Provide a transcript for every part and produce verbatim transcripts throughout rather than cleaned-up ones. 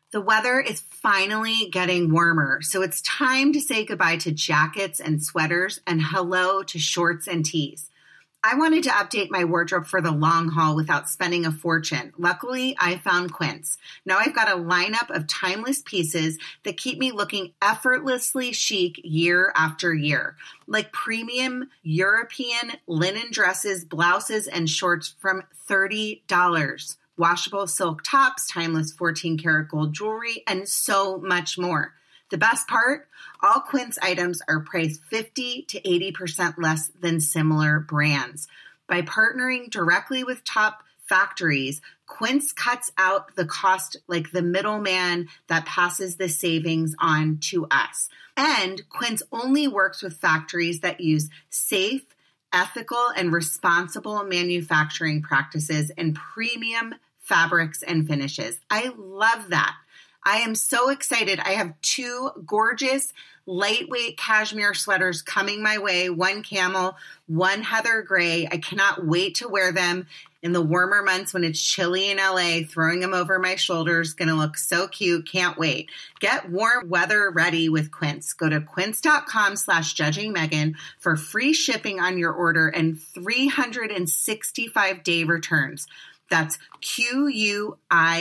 The weather is finally getting warmer, so it's time to say goodbye to jackets and sweaters and hello to shorts and tees. I wanted to update my wardrobe for the long haul without spending a fortune. Luckily, I found Quince. Now I've got a lineup of timeless pieces that keep me looking effortlessly chic year after year, like premium European linen dresses, blouses, and shorts from thirty dollars. Washable silk tops, timeless fourteen karat gold jewelry, and so much more. The best part? All Quince items are priced fifty to eighty percent less than similar brands. By partnering directly with top factories, Quince cuts out the cost like the middleman that passes the savings on to us. And Quince only works with factories that use safe, ethical, and responsible manufacturing practices and premium fabrics and finishes. I love that. I am so excited. I have two gorgeous lightweight cashmere sweaters coming my way, one camel, one heather gray. I cannot wait to wear them in the warmer months when it's chilly in L A. Throwing them over my shoulders, going to look so cute. Can't wait. Get warm weather ready with Quince. Go to quince.com slash judging Megan for free shipping on your order and three hundred sixty-five day returns. That's Q-U-I-N-C-E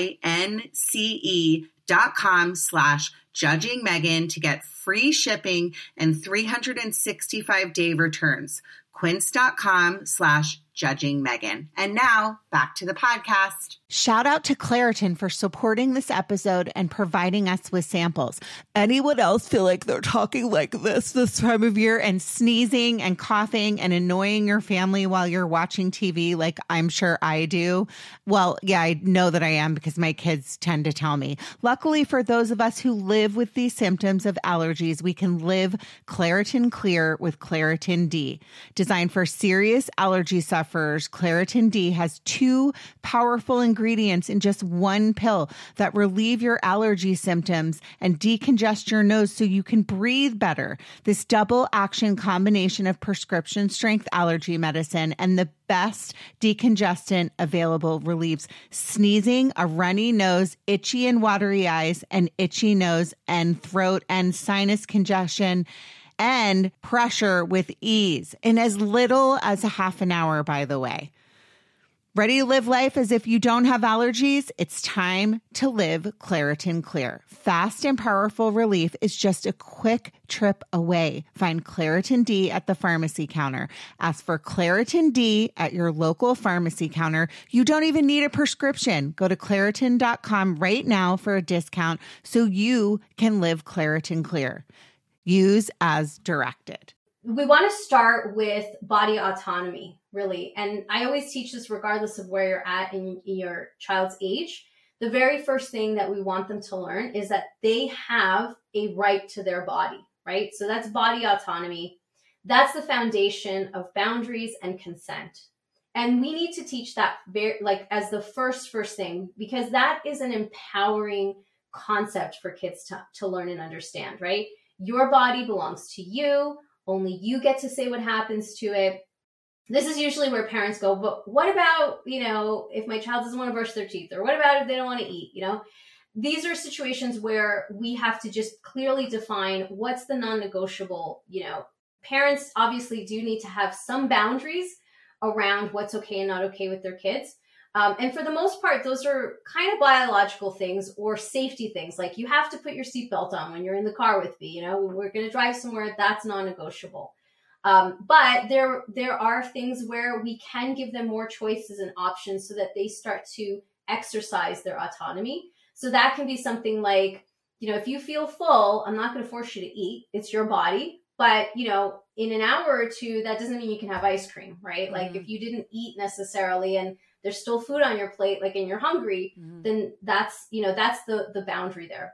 dot com slash judging Megan to get free shipping and three hundred sixty-five day returns. Quince.com slash judging Megan. And now back to the podcast. Shout out to Claritin for supporting this episode and providing us with samples. Anyone else feel like they're talking like this this time of year and sneezing and coughing and annoying your family while you're watching T V like I'm sure I do? Well, yeah, I know that I am because my kids tend to tell me. Luckily for those of us who live with these symptoms of allergies, we can live Claritin Clear with Claritin D. Designed for serious allergy sufferers, Claritin D has two powerful ingredients in just one pill that relieve your allergy symptoms and decongest your nose so you can breathe better. This double action combination of prescription strength allergy medicine and the best decongestant available relieves sneezing, a runny nose, itchy and watery eyes, and itchy nose and throat and sinus congestion and pressure with ease in as little as a half an hour, by the way. Ready to live life as if you don't have allergies? It's time to live Claritin Clear. Fast and powerful relief is just a quick trip away. Find Claritin D at the pharmacy counter. Ask for Claritin D at your local pharmacy counter. You don't even need a prescription. Go to Claritin dot com right now for a discount so you can live Claritin Clear. Use as directed. We want to start with body autonomy, really. And I always teach this regardless of where you're at in, in your child's age. The very first thing that we want them to learn is that they have a right to their body, right? So that's body autonomy. That's the foundation of boundaries and consent. And we need to teach that very, like as the first, first thing, because that is an empowering concept for kids to, to learn and understand, right? Your body belongs to you. Only you get to say what happens to it. This is usually where parents go, but what about, you know, if my child doesn't want to brush their teeth, or what about if they don't want to eat, you know? These are situations where we have to just clearly define what's the non-negotiable, you know. Parents obviously do need to have some boundaries around what's okay and not okay with their kids. Um, and for the most part, those are kind of biological things or safety things. Like you have to put your seatbelt on when you're in the car with me. You know, we're going to drive somewhere, that's non-negotiable. Um, but there, there are things where we can give them more choices and options so that they start to exercise their autonomy. So that can be something like, you know, if you feel full, I'm not going to force you to eat. It's your body. But, you know, in an hour or two, that doesn't mean you can have ice cream, right? Mm-hmm. Like if you didn't eat necessarily and there's still food on your plate, like, and you're hungry, mm-hmm. then that's, you know, that's the, the boundary there.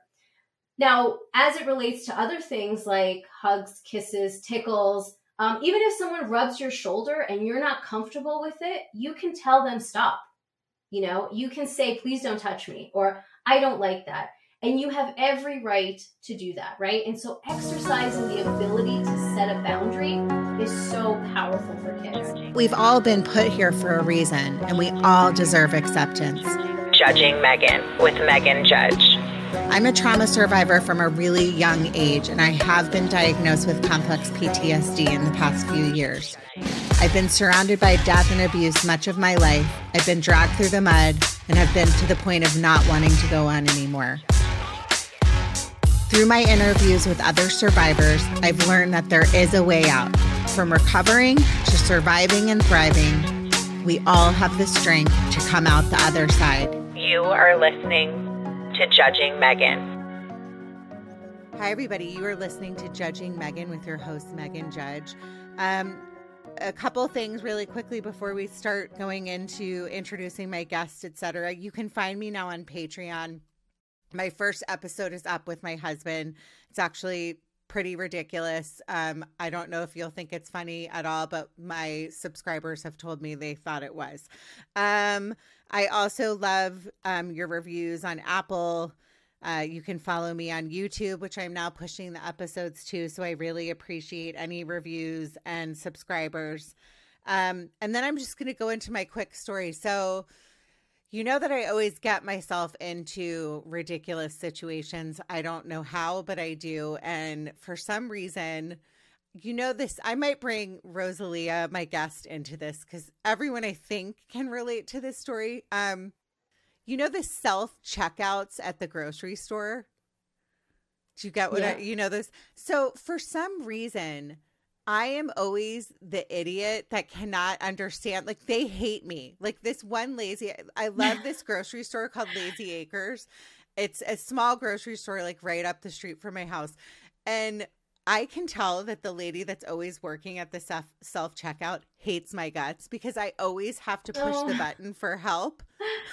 Now, as it relates to other things like hugs, kisses, tickles, um, even if someone rubs your shoulder and you're not comfortable with it, you can tell them stop. You know, you can say, please don't touch me, or I don't like that. And you have every right to do that, right? And so exercising the ability to set a boundary is so powerful for kids. We've all been put here for a reason, and we all deserve acceptance. Judging Megan with Megan Judge. I'm a trauma survivor from a really young age, and I have been diagnosed with complex P T S D in the past few years. I've been surrounded by death and abuse much of my life. I've been dragged through the mud and have been to the point of not wanting to go on anymore. Through my interviews with other survivors, I've learned that there is a way out. From recovering to surviving and thriving, we all have the strength to come out the other side. You are listening to Judging Megan. Hi, everybody. You are listening to Judging Megan with your host, Megan Judge. Um, a couple things really quickly before we start going into introducing my guests, et cetera. You can find me now on Patreon. My first episode is up with my husband. It's actually pretty ridiculous. Um, I don't know if you'll think it's funny at all, but my subscribers have told me they thought it was. Um, I also love um, your reviews on Apple. Uh, you can follow me on YouTube, which I'm now pushing the episodes to. So I really appreciate any reviews and subscribers. Um, and then I'm just going to go into my quick story. So you know that I always get myself into ridiculous situations. I don't know how, but I do. And for some reason, you know this, I might bring Rosalia, my guest, into this because everyone I think can relate to this story. Um, you know the self-checkouts at the grocery store? Do you get what yeah. I, you know this? So for some reason, I am always the idiot that cannot understand. Like, they hate me. Like, this one lazy, I love this grocery store called Lazy Acres. It's a small grocery store, like right up the street from my house. And I can tell that the lady that's always working at the self self checkout hates my guts because I always have to push oh. the button for help.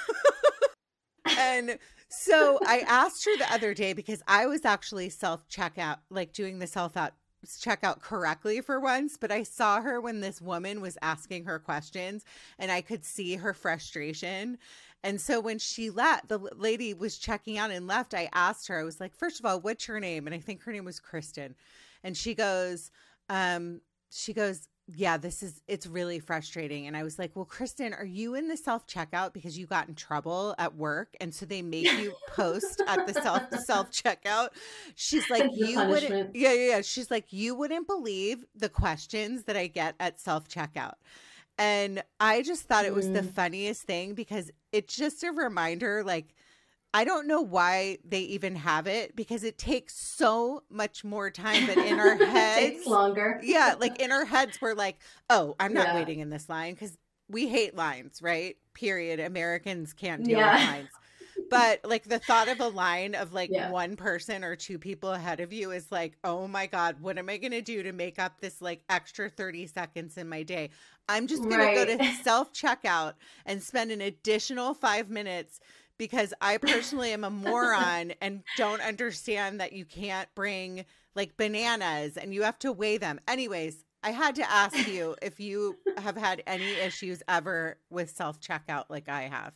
And so I asked her the other day because I was actually self checkout, like doing the self out check out correctly for once, but I saw her when this woman was asking her questions and I could see her frustration. And so when she left, the lady was checking out and left, I asked her, I was like, first of all, what's your name? And I think her name was Kristen. And she goes, um, she goes, yeah, this is, it's really frustrating. And I was like, well, Kristen, are you in the self-checkout because you got in trouble at work? And so they make you post at the self self-checkout. She's like, you wouldn't, yeah, yeah, yeah. She's like, you wouldn't believe the questions that I get at self-checkout. And I just thought it was mm. the funniest thing because it's just a reminder, like, I don't know why they even have it because it takes so much more time, but in our heads, it takes longer. Yeah. Like in our heads, we're like, oh, I'm not yeah. waiting in this line because we hate lines, right? Period. Americans can't deal yeah. with lines. But like the thought of a line of like yeah. one person or two people ahead of you is like, oh my God, what am I going to do to make up this like extra thirty seconds in my day? I'm just going right. to go to self-checkout and spend an additional five minutes because I personally am a moron and don't understand that you can't bring like bananas and you have to weigh them. Anyways, I had to ask you if you have had any issues ever with self-checkout like I have.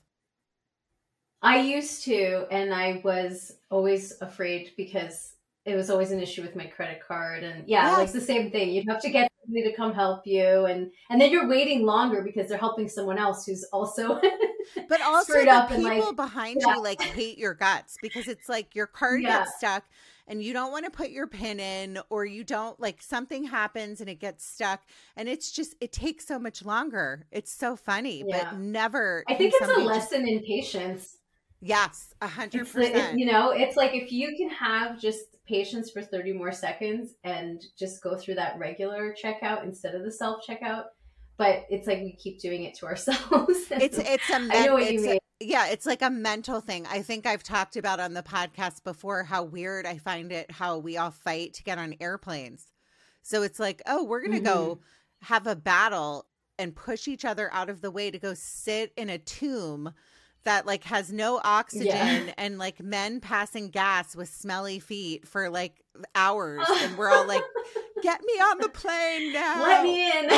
I used to, and I was always afraid because it was always an issue with my credit card. And yeah, yes. like the same thing. You'd have to get somebody to come help you. And, and then you're waiting longer because they're helping someone else who's also But also screwed the up people and like, behind yeah. you like hate your guts because it's like your card yeah. gets stuck and you don't want to put your PIN in or you don't like something happens and it gets stuck. And it's just, it takes so much longer. It's so funny, yeah. but never. I think it's a lesson just... in patience. Yes, a hundred percent. You know, it's like if you can have just patience for thirty more seconds and just go through that regular checkout instead of the self checkout. But it's like we keep doing it to ourselves. It's it's a men- I know what it's you mean. A, yeah, it's like a mental thing. I think I've talked about on the podcast before how weird I find it how we all fight to get on airplanes. So it's like, oh, we're gonna mm-hmm. go have a battle and push each other out of the way to go sit in a tomb that like has no oxygen yeah. and like men passing gas with smelly feet for like hours. And we're all like, get me on the plane now. Let me in.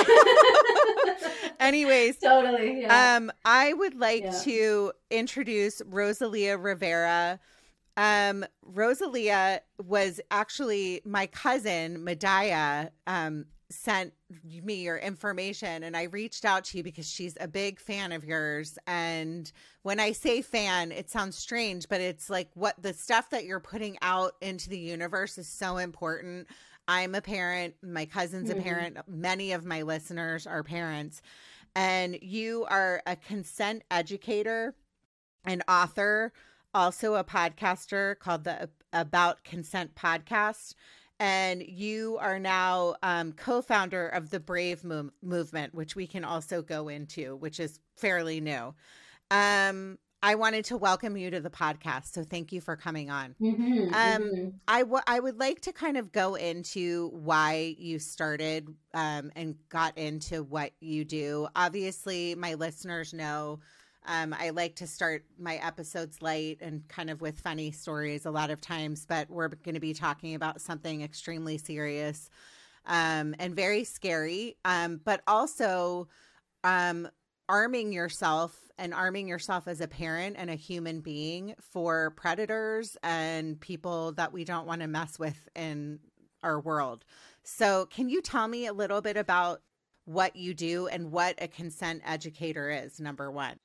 Anyways. Totally. Yeah. Um, I would like yeah. to introduce Rosalia Rivera. Um, Rosalia was actually my cousin, Medaya. Um, sent me your information, and I reached out to you because she's a big fan of yours. And when I say fan, it sounds strange, but it's like what the stuff that you're putting out into the universe is so important. I'm a parent. My cousin's mm-hmm. a parent. Many of my listeners are parents. And you are a consent educator, an author, also a podcaster called the About Consent podcast. And you are now um, co-founder of the Brave Mo- movement, which we can also go into, which is fairly new. Um, I wanted to welcome you to the podcast. So thank you for coming on. Mm-hmm, um, mm-hmm. I, w- I would like to kind of go into why you started um, and got into what you do. Obviously, my listeners know Um, I like to start my episodes light and kind of with funny stories a lot of times, but we're going to be talking about something extremely serious um, and very scary, um, but also um, arming yourself and arming yourself as a parent and a human being for predators and people that we don't want to mess with in our world. So can you tell me a little bit about what you do and what a consent educator is, number one?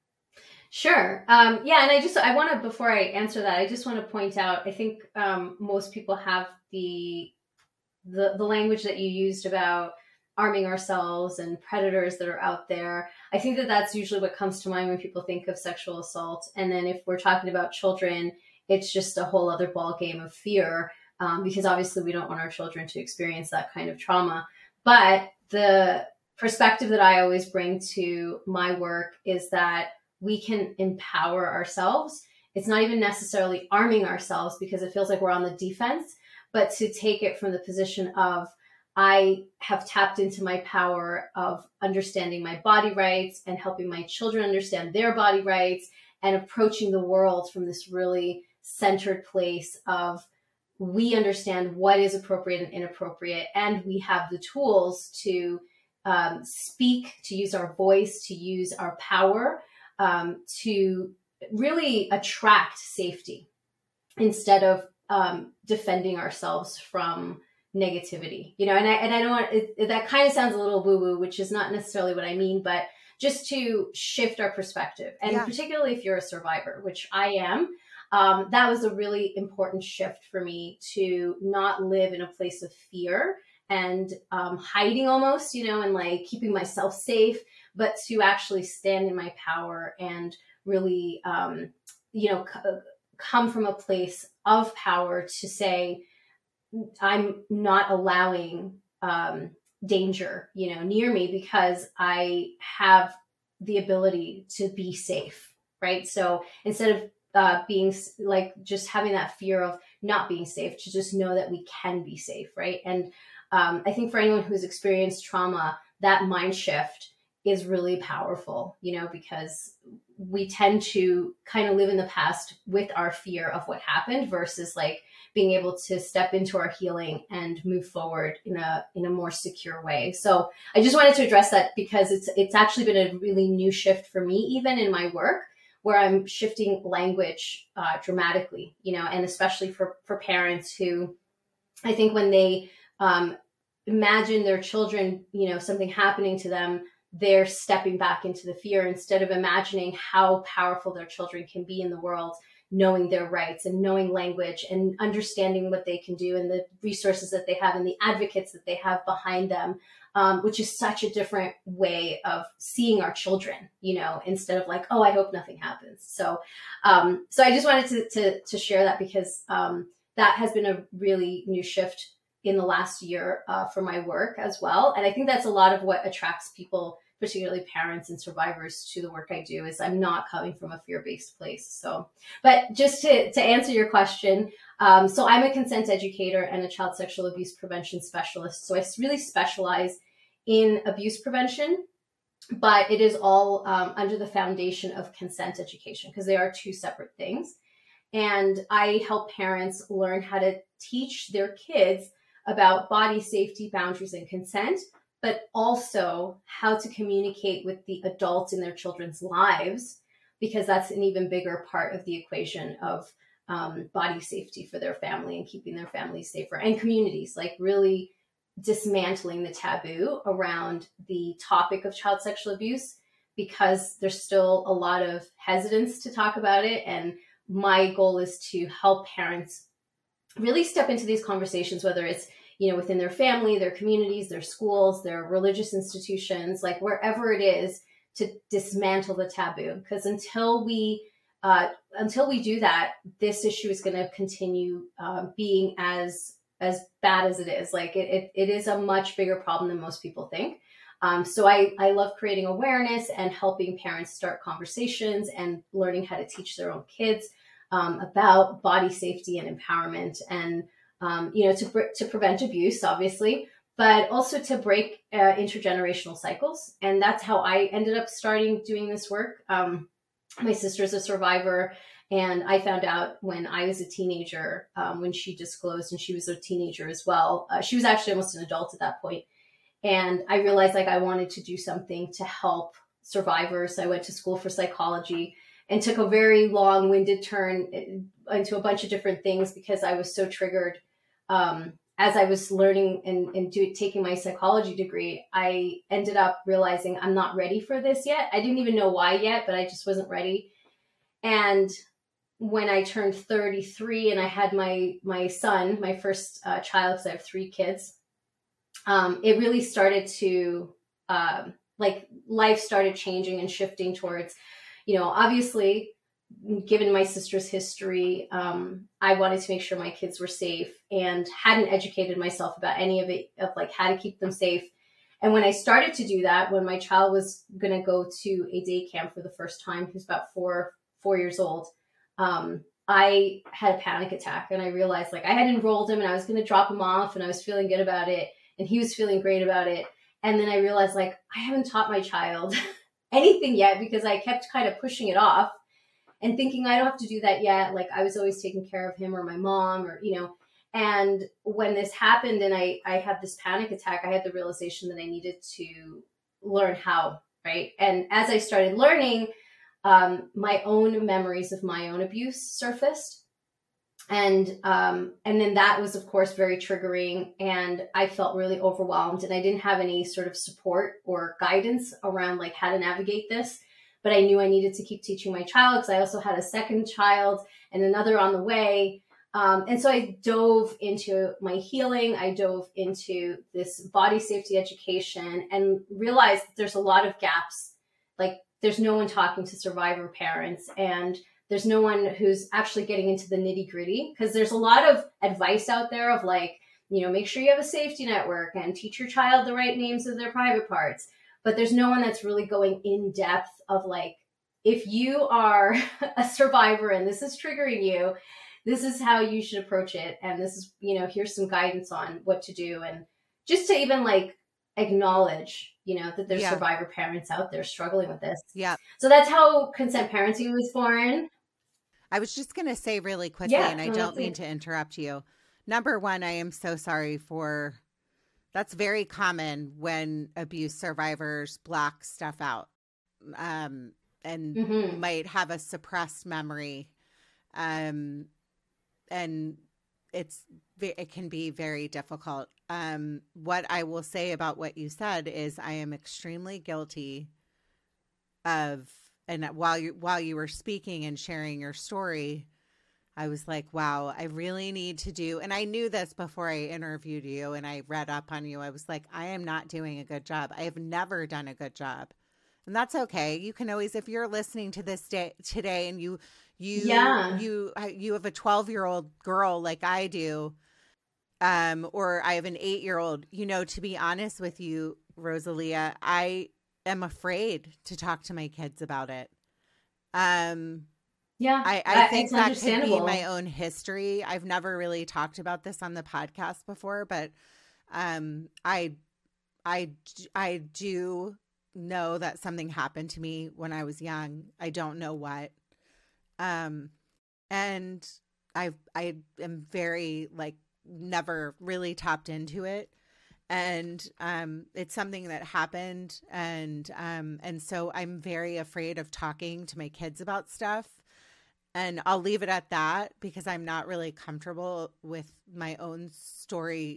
Sure. Um, yeah. And I just, I want to, before I answer that, I just want to point out, I think um, most people have the, the, the language that you used about arming ourselves and predators that are out there. I think that that's usually what comes to mind when people think of sexual assault. And then if we're talking about children, it's just a whole other ball game of fear, um, because obviously we don't want our children to experience that kind of trauma. But the perspective that I always bring to my work is that we can empower ourselves. It's not even necessarily arming ourselves because it feels like we're on the defense, but to take it from the position of, I have tapped into my power of understanding my body rights and helping my children understand their body rights and approaching the world from this really centered place of, we understand what is appropriate and inappropriate, and we have the tools to um, speak, to use our voice, to use our power Um, to really attract safety instead of um, defending ourselves from negativity, you know, and I, and I don't want it, it, that kind of sounds a little woo woo, which is not necessarily what I mean, but just to shift our perspective. And yeah. particularly if you're a survivor, which I am, um, that was a really important shift for me to not live in a place of fear and um, hiding almost, you know, and like keeping myself safe, but to actually stand in my power and really, um, you know, c- come from a place of power to say, I'm not allowing um, danger, you know, near me because I have the ability to be safe, right? So instead of uh, being like just having that fear of not being safe, to just know that we can be safe, right? And um, I think for anyone who's experienced trauma, that mind shift is really powerful, you know, because we tend to kind of live in the past with our fear of what happened versus like being able to step into our healing and move forward in a in a more secure way. So I just wanted to address that because it's it's actually been a really new shift for me, even in my work, where I'm shifting language uh, dramatically, you know, and especially for for parents who, I think when they um, imagine their children, you know, something happening to them, they're stepping back into the fear instead of imagining how powerful their children can be in the world, knowing their rights and knowing language and understanding what they can do and the resources that they have and the advocates that they have behind them, um, which is such a different way of seeing our children, you know, instead of like, oh, I hope nothing happens. So, um, so I just wanted to, to, to share that because um, that has been a really new shift in the last year uh, for my work as well. And I think that's a lot of what attracts people, particularly parents and survivors, to the work I do, is I'm not coming from a fear-based place. So, but just to, to answer your question, um, so I'm a consent educator and a child sexual abuse prevention specialist. So I really specialize in abuse prevention, but it is all um, under the foundation of consent education because they are two separate things. And I help parents learn how to teach their kids about body safety, boundaries, and consent, but also how to communicate with the adults in their children's lives, because that's an even bigger part of the equation of um, body safety for their family and keeping their families safer and communities, like really dismantling the taboo around the topic of child sexual abuse, because there's still a lot of hesitance to talk about it. And my goal is to help parents really step into these conversations, whether it's, you know, within their family, their communities, their schools, their religious institutions, like wherever it is, to dismantle the taboo. Because until we uh, until we do that, this issue is going to continue uh, being as as bad as it is. Like it, it, it is a much bigger problem than most people think. Um, so I, I love creating awareness and helping parents start conversations and learning how to teach their own kids um, about body safety and empowerment, and um, you know, to to prevent abuse, obviously, but also to break uh, intergenerational cycles. And that's how I ended up starting doing this work. Um, my sister's a survivor, and I found out when I was a teenager, um, when she disclosed, and she was a teenager as well. Uh, she was actually almost an adult at that point. And I realized like I wanted to do something to help survivors. I went to school for psychology and took a very long-winded turn into a bunch of different things because I was so triggered. Um, as I was learning and, and do, taking my psychology degree, I ended up realizing I'm not ready for this yet. I didn't even know why yet, but I just wasn't ready. And when I turned thirty-three and I had my my son, my first uh, child, because I have three kids, um, it really started to, um, like life started changing and shifting towards, you know, obviously, given my sister's history, um, I wanted to make sure my kids were safe and hadn't educated myself about any of it, of like how to keep them safe. And when I started to do that, when my child was going to go to a day camp for the first time, he was about four, four years old, um, I had a panic attack, and I realized like I had enrolled him and I was going to drop him off, and I was feeling good about it, and he was feeling great about it. And then I realized like I haven't taught my child anything yet because I kept kind of pushing it off and thinking I don't have to do that yet. Like I was always taking care of him or my mom or, you know, and when this happened and I, I had this panic attack, I had the realization that I needed to learn how, right? And as I started learning, um, my own memories of my own abuse surfaced. And, um, and then that was of course very triggering, and I felt really overwhelmed, and I didn't have any sort of support or guidance around like how to navigate this. But I knew I needed to keep teaching my child because I also had a second child and another on the way. Um, and so I dove into my healing. I dove into this body safety education and realized that there's a lot of gaps. Like there's no one talking to survivor parents, and there's no one who's actually getting into the nitty gritty, because there's a lot of advice out there of like, you know, make sure you have a safety network and teach your child the right names of their private parts. But there's no one that's really going in depth of like, if you are a survivor and this is triggering you, this is how you should approach it. And this is, you know, here's some guidance on what to do. And just to even like acknowledge, you know, that there's yeah. survivor parents out there struggling with this. Yeah. So that's how consent parenting was born. I was just going to say really quickly, yeah, and I don't mean to interrupt you. Number one, I am so sorry for... That's very common when abuse survivors block stuff out um, and mm-hmm. might have a suppressed memory. Um, and it's it can be very difficult. Um, what I will say about what you said is I am extremely guilty of, and while you, while you were speaking and sharing your story, I was like, wow, I really need to do, and I knew this before I interviewed you and I read up on you. I was like, I am not doing a good job. I have never done a good job. And that's okay. You can always, if you're listening to this day today and you, you, yeah. you, you have a twelve year old girl like I do, um, or I have an eight year old, you know, to be honest with you, Rosalia, I am afraid to talk to my kids about it. Um, Yeah, I, I think that could be my own history. I've never really talked about this on the podcast before, but um, I, I, I do know that something happened to me when I was young. I don't know what, um, and I, I am very like never really tapped into it, and um, it's something that happened, and um, and so I'm very afraid of talking to my kids about stuff. And I'll leave it at that because I'm not really comfortable with my own story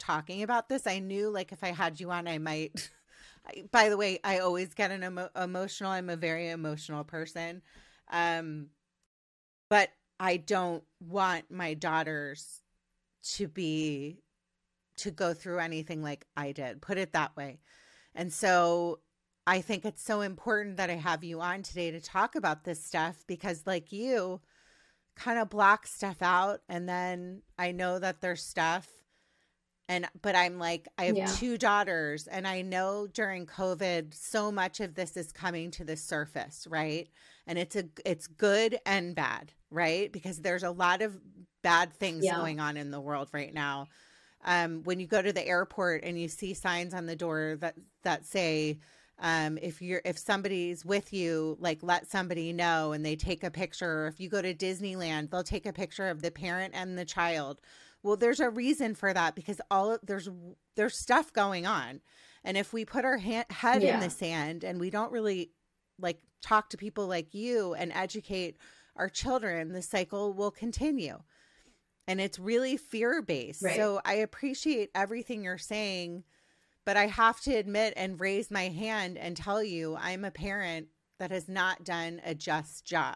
talking about this. I knew like if I had you on, I might. By the way, I always get an emo- emotional. I'm a very emotional person. Um, but I don't want my daughters to be, to go through anything like I did, put it that way. And so I think it's so important that I have you on today to talk about this stuff, because like you kind of block stuff out. And then I know that there's stuff. And, but I'm like, I have yeah. two daughters, and I know during COVID, so much of this is coming to the surface, right? And it's a, it's good and bad, right? Because there's a lot of bad things yeah. going on in the world right now. Um, when you go to the airport and you see signs on the door that, that say, um, if you're, if somebody's with you, like let somebody know, and they take a picture. Or if you go to Disneyland, they'll take a picture of the parent and the child. Well, there's a reason for that, because all of, there's there's stuff going on, and if we put our ha- head yeah. in the sand and we don't really like talk to people like you and educate our children, the cycle will continue, and it's really fear based. Right. So I appreciate everything you're saying, but I have to admit and raise my hand and tell you I'm a parent that has not done a just job.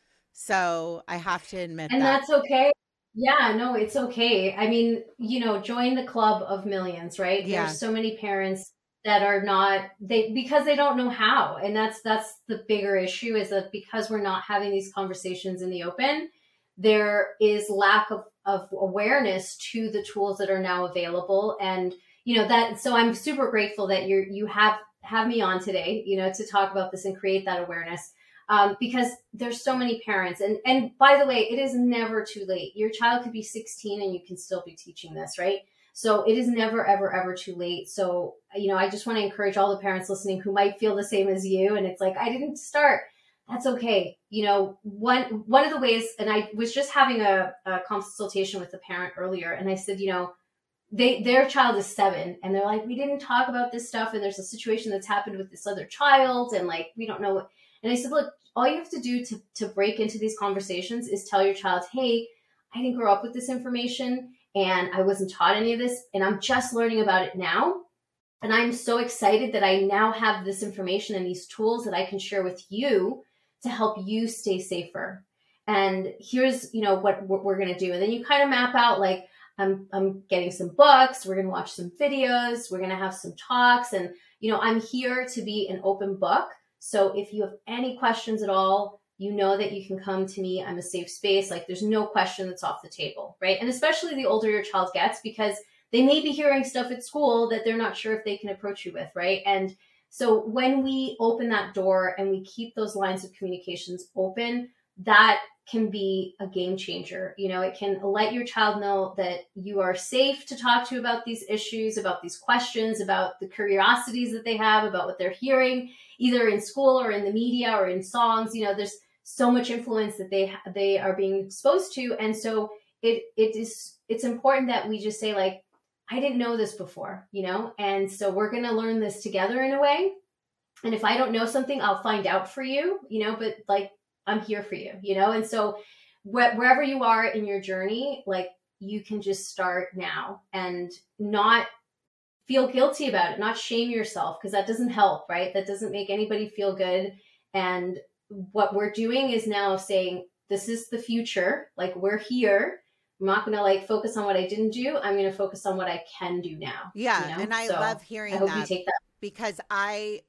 So I have to admit and that. And that's okay. Yeah, no, it's okay. I mean, you know, join the club of millions, right? Yeah. There's so many parents that are not, they, because they don't know how. And that's, that's the bigger issue, is that because we're not having these conversations in the open, there is lack of, of awareness to the tools that are now available. And, you know, that, so I'm super grateful that you're, you have, have me on today, you know, to talk about this and create that awareness. Um, because there's so many parents. And, and by the way, it is never too late. Your child could be sixteen and you can still be teaching this, right? So it is never, ever, ever too late. So, you know, I just want to encourage all the parents listening who might feel the same as you. And it's like, I didn't start. That's okay. You know, one, one of the ways, and I was just having a, a consultation with a parent earlier, and I said, you know, they, their child is seven, and they're like, we didn't talk about this stuff. And there's a situation that's happened with this other child. And like, we don't know what. And I said, look, all you have to do to, to break into these conversations is tell your child, hey, I didn't grow up with this information, and I wasn't taught any of this, and I'm just learning about it now. And I'm so excited that I now have this information and these tools that I can share with you to help you stay safer. And here's, you know, what, what we're going to do. And then you kind of map out, like, I'm, I'm getting some books. We're going to watch some videos. We're going to have some talks. And, you know, I'm here to be an open book. So if you have any questions at all, you know that you can come to me. I'm a safe space. Like, there's no question that's off the table, right? And especially the older your child gets, because they may be hearing stuff at school that they're not sure if they can approach you with, right? And so when we open that door and we keep those lines of communications open, that can be a game changer. You know, it can let your child know that you are safe to talk to about these issues, about these questions, about the curiosities that they have, about what they're hearing, either in school or in the media or in songs. You know, there's so much influence that they they are being exposed to. And so it it is it's important that we just say, like, I didn't know this before, you know, and so we're going to learn this together in a way. And if I don't know something, I'll find out for you, you know, but like, I'm here for you, you know? And so wh- wherever you are in your journey, like, you can just start now and not feel guilty about it, not shame yourself, because that doesn't help, right? That doesn't make anybody feel good. And what we're doing is now saying, this is the future. Like, we're here. I'm not going to like focus on what I didn't do. I'm going to focus on what I can do now. Yeah. You know? And I so love hearing I hope that, you take that, because I,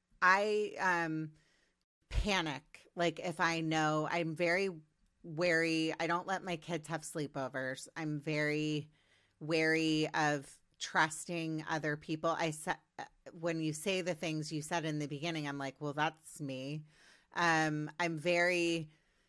I, um, panic. Like, if I know, I'm very wary. I don't let my kids have sleepovers. I'm very wary of trusting other people. I said, when you say the things you said in the beginning, I'm like, well, that's me. Um, I'm very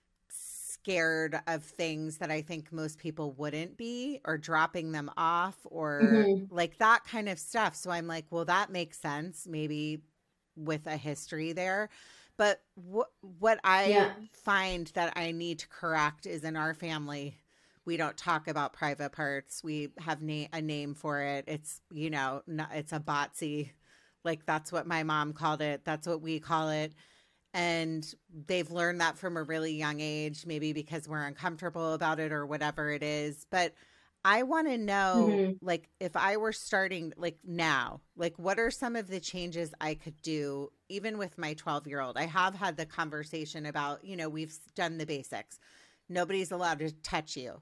scared of things that I think most people wouldn't be, or dropping them off, or mm-hmm. like that kind of stuff. So I'm like, well, that makes sense, maybe with a history there. But what what I yeah. find that I need to correct is, in our family, we don't talk about private parts. We have na- a name for it. It's, you know, not, it's a botsy. Like, that's what my mom called it. That's what we call it. And they've learned that from a really young age, maybe because we're uncomfortable about it or whatever it is. But I want to know, Mm-hmm. like, if I were starting, like, now, like, what are some of the changes I could do, even with my twelve-year-old? I have had the conversation about, you know, we've done the basics. Nobody's allowed to touch you.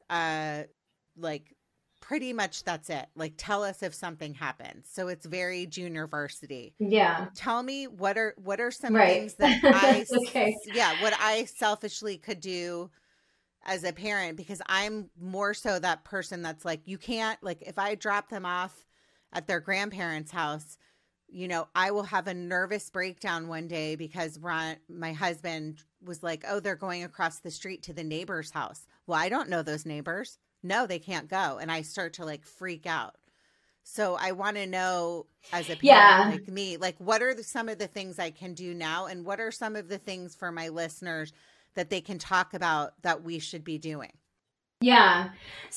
Uh, like, pretty much that's it. Like, tell us if something happens. So it's very junior varsity. Yeah. Tell me what are what are some Right. things that I, Okay. yeah, what I selfishly could do as a parent, because I'm more so that person that's like, you can't, like, if I drop them off at their grandparents' house, you know, I will have a nervous breakdown one day because Ron, my husband was like, oh, they're going across the street to the neighbor's house. Well, I don't know those neighbors. No, they can't go. And I start to like freak out. So I want to know, as a parent Yeah. like me, like, what are the, some of the things I can do now? And what are some of the things for my listeners that they can talk about that we should be doing? Yeah.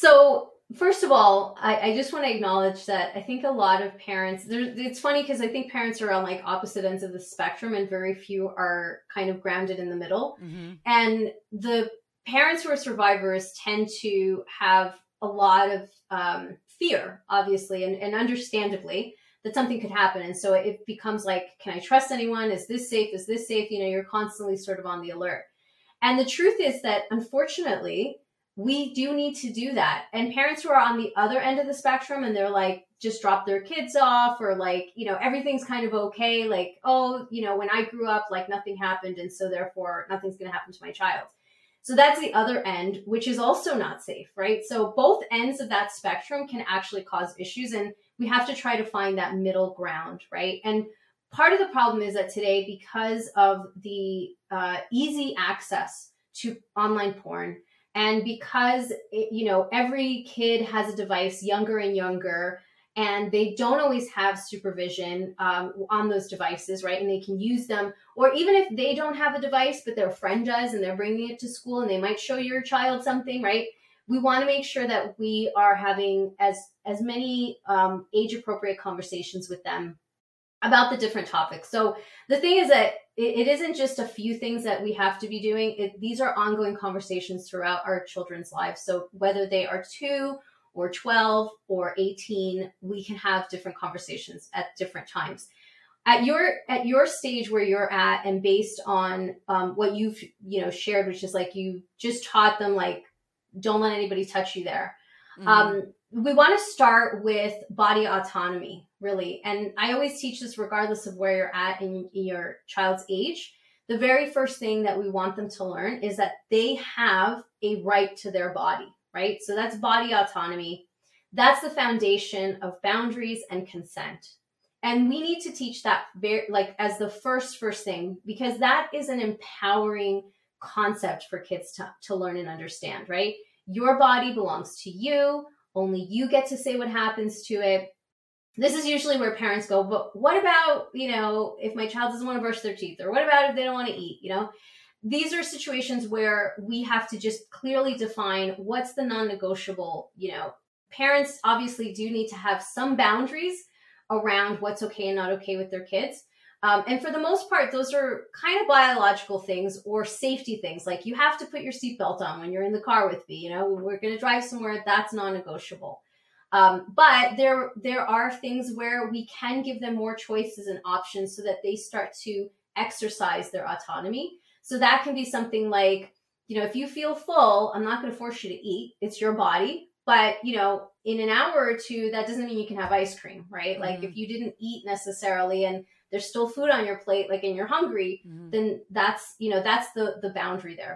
So first of all, I, I just want to acknowledge that I think a lot of parents, there, it's funny because I think parents are on like opposite ends of the spectrum and very few are kind of grounded in the middle. Mm-hmm. And the parents who are survivors tend to have a lot of um, fear, obviously, and, and understandably, that something could happen. And so it becomes like, can I trust anyone? Is this safe? Is this safe? You know, you're constantly sort of on the alert. And the truth is that, unfortunately, we do need to do that. And parents who are on the other end of the spectrum and they're like, just drop their kids off, or like, you know, everything's kind of okay. Like, oh, you know, when I grew up, like nothing happened. And so therefore nothing's going to happen to my child. So that's the other end, which is also not safe, right? So both ends of that spectrum can actually cause issues. And we have to try to find that middle ground, right? And part of the problem is that today, because of the uh, easy access to online porn, and because, it, you know, every kid has a device, younger and younger, and they don't always have supervision um, on those devices, right? And they can use them, or even if they don't have a device, but their friend does, and they're bringing it to school, and they might show your child something, right? We want to make sure that we are having as as many um, age-appropriate conversations with them about the different topics. So the thing is that it, it isn't just a few things that we have to be doing. It, these are ongoing conversations throughout our children's lives. So whether they are two or twelve or eighteen, we can have different conversations at different times. At your at your stage where you're at, and based on um, what you've you know shared, which is like you just taught them, like, don't let anybody touch you there. Mm-hmm. Um, we want to start with body autonomy, really. And I always teach this regardless of where you're at in, in your child's age. The very first thing that we want them to learn is that they have a right to their body, right? So that's body autonomy. That's the foundation of boundaries and consent. And we need to teach that very, like, as the first, first thing, because that is an empowering concept for kids to, to learn and understand, right? Your body belongs to you. Only you get to say what happens to it. This is usually where parents go, but what about, you know, if my child doesn't want to brush their teeth, or what about if they don't want to eat, you know? These are situations where we have to just clearly define what's the non-negotiable. You know, parents obviously do need to have some boundaries around what's okay and not okay with their kids. Um, and for the most part, those are kind of biological things or safety things. Like, you have to put your seatbelt on when you're in the car with me. You know, we're going to drive somewhere, that's non-negotiable. Um, but there, there are things where we can give them more choices and options so that they start to exercise their autonomy. So that can be something like, you know, if you feel full, I'm not going to force you to eat. It's your body. But, you know, in an hour or two, that doesn't mean you can have ice cream, right? Mm-hmm. Like, if you didn't eat necessarily and there's still food on your plate, like, and you're hungry, mm-hmm. then that's, you know, that's the, the boundary there.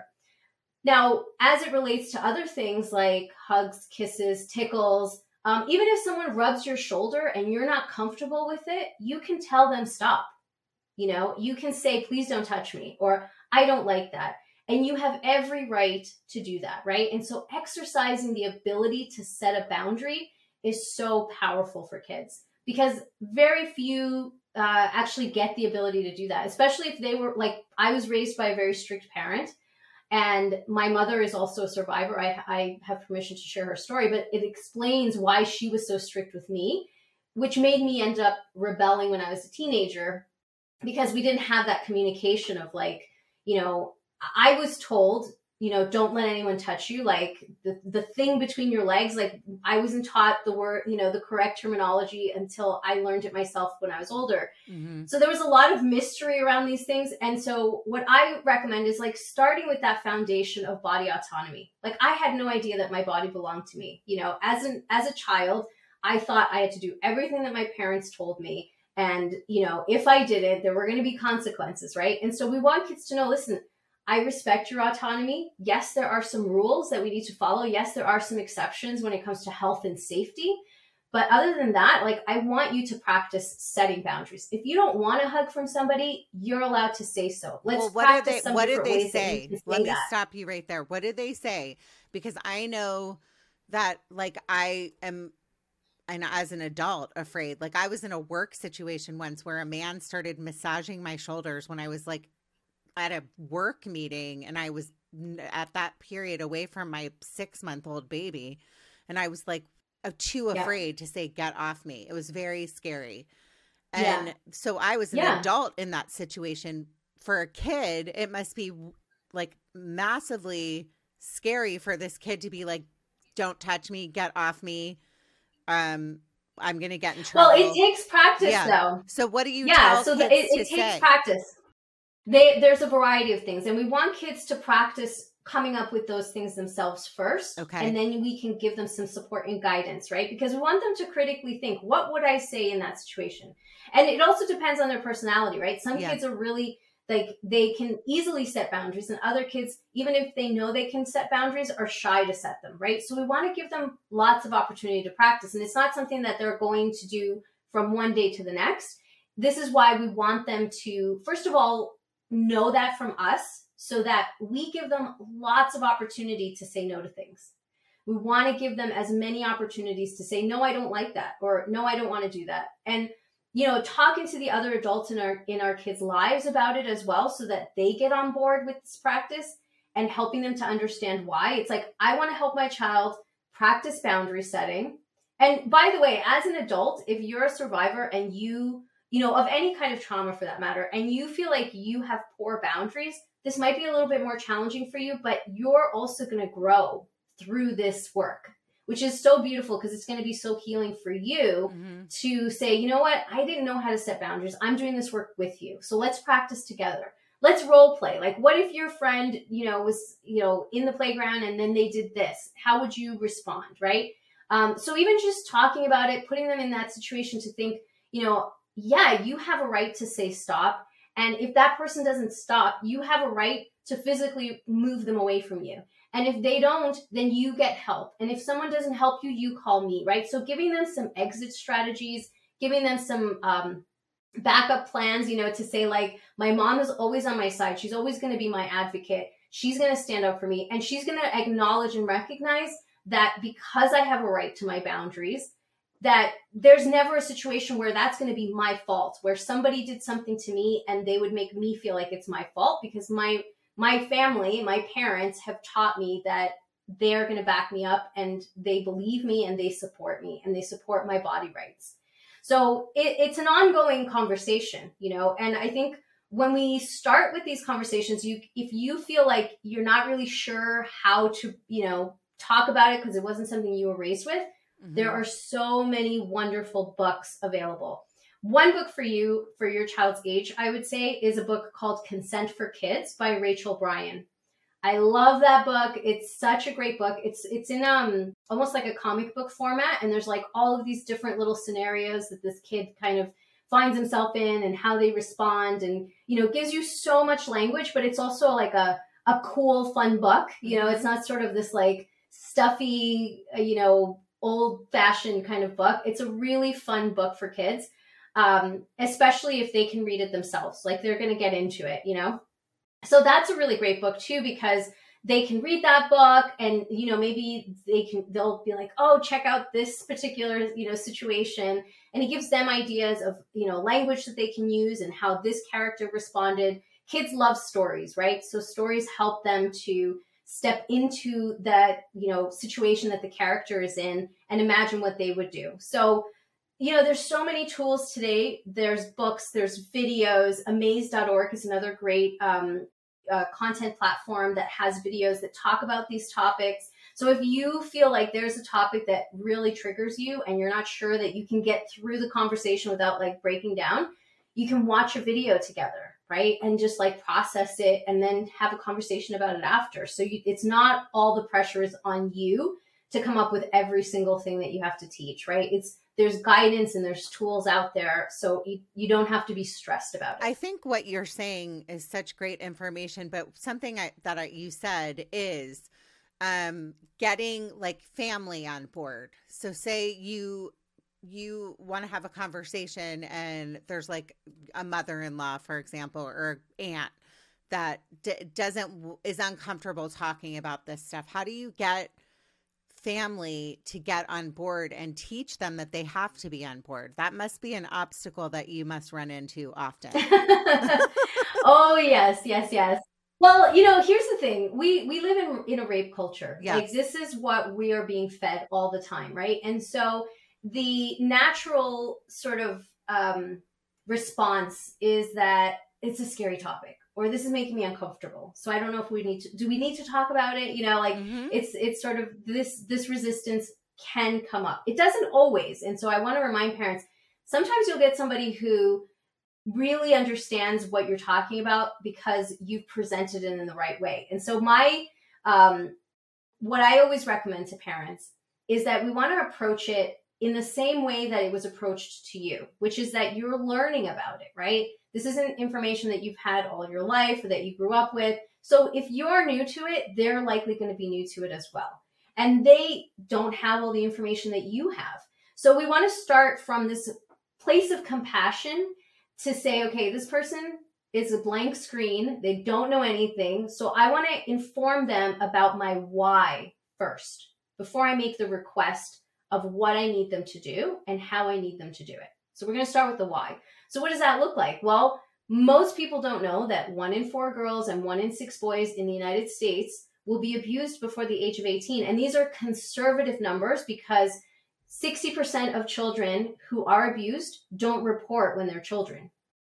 Now, as it relates to other things like hugs, kisses, tickles, um, even if someone rubs your shoulder and you're not comfortable with it, you can tell them stop. You know, you can say, please don't touch me, or I don't like that. And you have every right to do that, right? And so exercising the ability to set a boundary is so powerful for kids, because very few uh, actually get the ability to do that, especially if they were like, I was raised by a very strict parent, and my mother is also a survivor. I, I have permission to share her story, but it explains why she was so strict with me, which made me end up rebelling when I was a teenager, because we didn't have that communication of like, you know, I was told you know, don't let anyone touch you. Like the, the thing between your legs, like I wasn't taught the word, you know, the correct terminology until I learned it myself when I was older. Mm-hmm. So there was a lot of mystery around these things. And so what I recommend is like starting with that foundation of body autonomy. Like I had no idea that my body belonged to me. You know, as an, as a child, I thought I had to do everything that my parents told me. And, you know, if I didn't, there were going to be consequences, right? And so we want kids to know, listen, I respect your autonomy. Yes, there are some rules that we need to follow. Yes, there are some exceptions when it comes to health and safety. But other than that, like I want you to practice setting boundaries. If you don't want a hug from somebody, you're allowed to say so. Let's well, what practice they, some what different did they ways say? that you can Let say me that. stop you right there. What did they say? Because I know that like I am, and as an adult, afraid. Like I was in a work situation once where a man started massaging my shoulders when I was like at a work meeting, and I was at that period away from my six month old baby. And I was like too afraid yeah. to say, get off me. It was very scary. And yeah. so I was an yeah. adult in that situation. For a kid, it must be like massively scary for this kid to be like, don't touch me, get off me. Um, I'm going to get in trouble. Well, it takes practice yeah. though. So what do you yeah, tell so kids the, it, to it takes say? practice. They, there's a variety of things, and we want kids to practice coming up with those things themselves first. Okay. And then we can give them some support and guidance, right? Because we want them to critically think, what would I say in that situation? And it also depends on their personality, right? Some yeah. kids are really like, they can easily set boundaries, and other kids, even if they know they can set boundaries, are shy to set them, right? So we want to give them lots of opportunity to practice. And it's not something that they're going to do from one day to the next. This is why we want them to, first of all, know that from us, so that we give them lots of opportunity to say no to things. We want to give them as many opportunities to say, no, I don't like that, or no, I don't want to do that. And, you know, talking to the other adults in our, in our kids' lives about it as well, so that they get on board with this practice and helping them to understand why. It's like, I want to help my child practice boundary setting. And by the way, as an adult, if you're a survivor and you, you know, of any kind of trauma for that matter, and you feel like you have poor boundaries, this might be a little bit more challenging for you, but you're also going to grow through this work, which is so beautiful because it's going to be so healing for you mm-hmm. to say, you know what, I didn't know how to set boundaries. I'm doing this work with you. So let's practice together. Let's role play. Like, what if your friend, you know, was, you know, in the playground and then they did this? How would you respond? Right. Um, so even just talking about it, putting them in that situation to think, you know, yeah, you have a right to say stop. And if that person doesn't stop, you have a right to physically move them away from you. And if they don't, then you get help. And if someone doesn't help you, you call me, right? So giving them some exit strategies, giving them some um, backup plans, you know, to say like, my mom is always on my side. She's always going to be my advocate. She's going to stand up for me. And she's going to acknowledge and recognize that because I have a right to my boundaries, that there's never a situation where that's going to be my fault, where somebody did something to me and they would make me feel like it's my fault, because my my family, my parents have taught me that they're going to back me up and they believe me and they support me and they support my body rights. So it, it's an ongoing conversation, you know, and I think when we start with these conversations, you if you feel like you're not really sure how to, you know, talk about it because it wasn't something you were raised with, mm-hmm. there are so many wonderful books available. One book for you, for your child's age, I would say, is a book called Consent for Kids by Rachel Bryan. I love that book. It's such a great book. It's it's in um almost like a comic book format, and there's like all of these different little scenarios that this kid kind of finds himself in and how they respond, and you know, it gives you so much language, but it's also like a a cool, fun book. You know, it's not sort of this like stuffy, you know, old-fashioned kind of book. It's a really fun book for kids, um, especially if they can read it themselves. Like they're going to get into it, you know? So that's a really great book too, because they can read that book and, you know, maybe they can, they'll be like, oh, check out this particular, you know, situation. And it gives them ideas of, you know, language that they can use and how this character responded. Kids love stories, right? So stories help them to step into that, you know, situation that the character is in and imagine what they would do. So, you know, there's so many tools today. There's books, there's videos. Amaze dot org is another great um, uh, content platform that has videos that talk about these topics. So if you feel like there's a topic that really triggers you and you're not sure that you can get through the conversation without like breaking down, you can watch a video together, right? And just like process it and then have a conversation about it after. So you, it's not all the pressure is on you to come up with every single thing that you have to teach, right? It's there's guidance and there's tools out there. So you, you don't have to be stressed about it. I think what you're saying is such great information, but something I, that I, you said is um, getting like family on board. So say you you want to have a conversation and there's like a mother-in-law, for example, or aunt that d- doesn't is uncomfortable talking about this stuff. How do you get family to get on board and teach them that they have to be on board? That must be an obstacle that you must run into often. Oh, yes, yes, yes. Well, you know, here's the thing. We we live in, in a rape culture. Yes. Like this is what we are being fed all the time, right? And so the natural sort of um, response is that it's a scary topic, or this is making me uncomfortable. So I don't know if we need to, do we need to talk about it? You know, like mm-hmm. it's, it's sort of this, this resistance can come up. It doesn't always. And so I want to remind parents, sometimes you'll get somebody who really understands what you're talking about because you've presented it in the right way. And so my, um, what I always recommend to parents is that we want to approach it in the same way that it was approached to you, which is that you're learning about it, right? This isn't information that you've had all your life or that you grew up with. So if you're new to it, they're likely going to be new to it as well. And they don't have all the information that you have. So we want to start from this place of compassion to say, okay, this person is a blank screen. They don't know anything. So I want to inform them about my why first, before I make the request of what I need them to do and how I need them to do it. So we're going to start with the why. So what does that look like? Well, most people don't know that one in four girls and one in six boys in the United States will be abused before the age of eighteen. And these are conservative numbers because sixty percent of children who are abused don't report when they're children.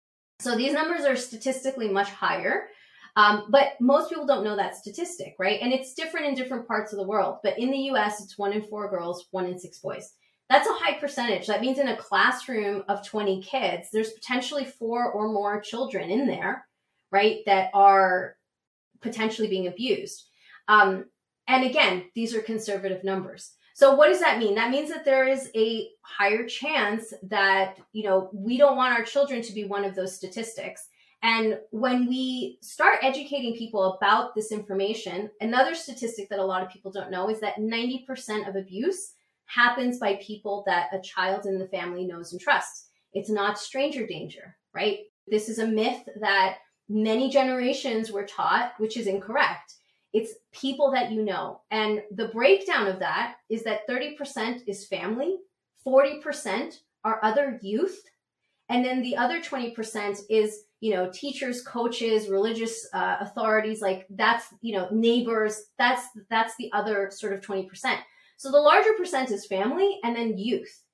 So these numbers are statistically much higher. Um, but most people don't know that statistic, right? And it's different in different parts of the world. But in the U S, it's one in four girls, one in six boys. That's a high percentage. That means in a classroom of twenty kids, there's potentially four or more children in there, right, that are potentially being abused. Um, and again, these are conservative numbers. So what does that mean? That means that there is a higher chance that, you know, we don't want our children to be one of those statistics. And when we start educating people about this information, another statistic that a lot of people don't know is that ninety percent of abuse happens by people that a child in the family knows and trusts. It's not stranger danger, right? This is a myth that many generations were taught, which is incorrect. It's people that you know. And the breakdown of that is that thirty percent is family, forty percent are other youth, and then the other twenty percent is, you know, teachers, coaches, religious uh, authorities, like that's, you know, neighbors, that's, that's the other sort of twenty percent. So the larger percent is family and then youth.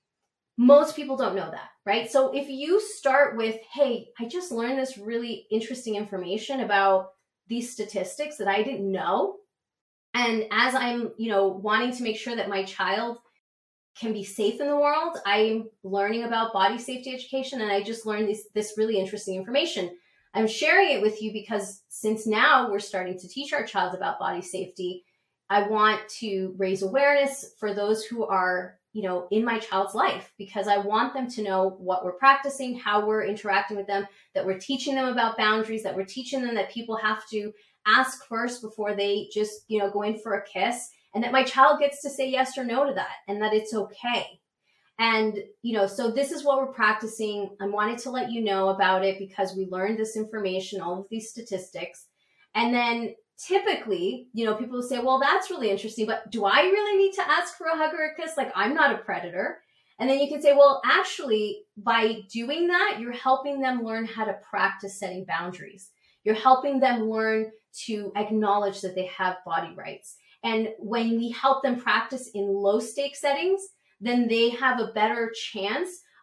Most people don't know that, right? So if you start with, hey, I just learned this really interesting information about these statistics that I didn't know. And as I'm, you know, wanting to make sure that my child can be safe in the world, I'm learning about body safety education, and I just learned this, this really interesting information. I'm sharing it with you because since now we're starting to teach our child about body safety, I want to raise awareness for those who are, you know, in my child's life, because I want them to know what we're practicing, how we're interacting with them, that we're teaching them about boundaries, that we're teaching them that people have to ask first before they just, you know, go in for a kiss, and that my child gets to say yes or no to that, and that it's okay. And, you know, so this is what we're practicing. I wanted to let you know about it because we learned this information, all of these statistics. And then typically, you know, people will say, well, that's really interesting, but do I really need to ask for a hug or a kiss? Like, I'm not a predator. And then you can say, well, actually, by doing that, you're helping them learn how to practice setting boundaries. You're helping them learn to acknowledge that they have body rights. And when we help them practice in low stake settings, then they have a better chance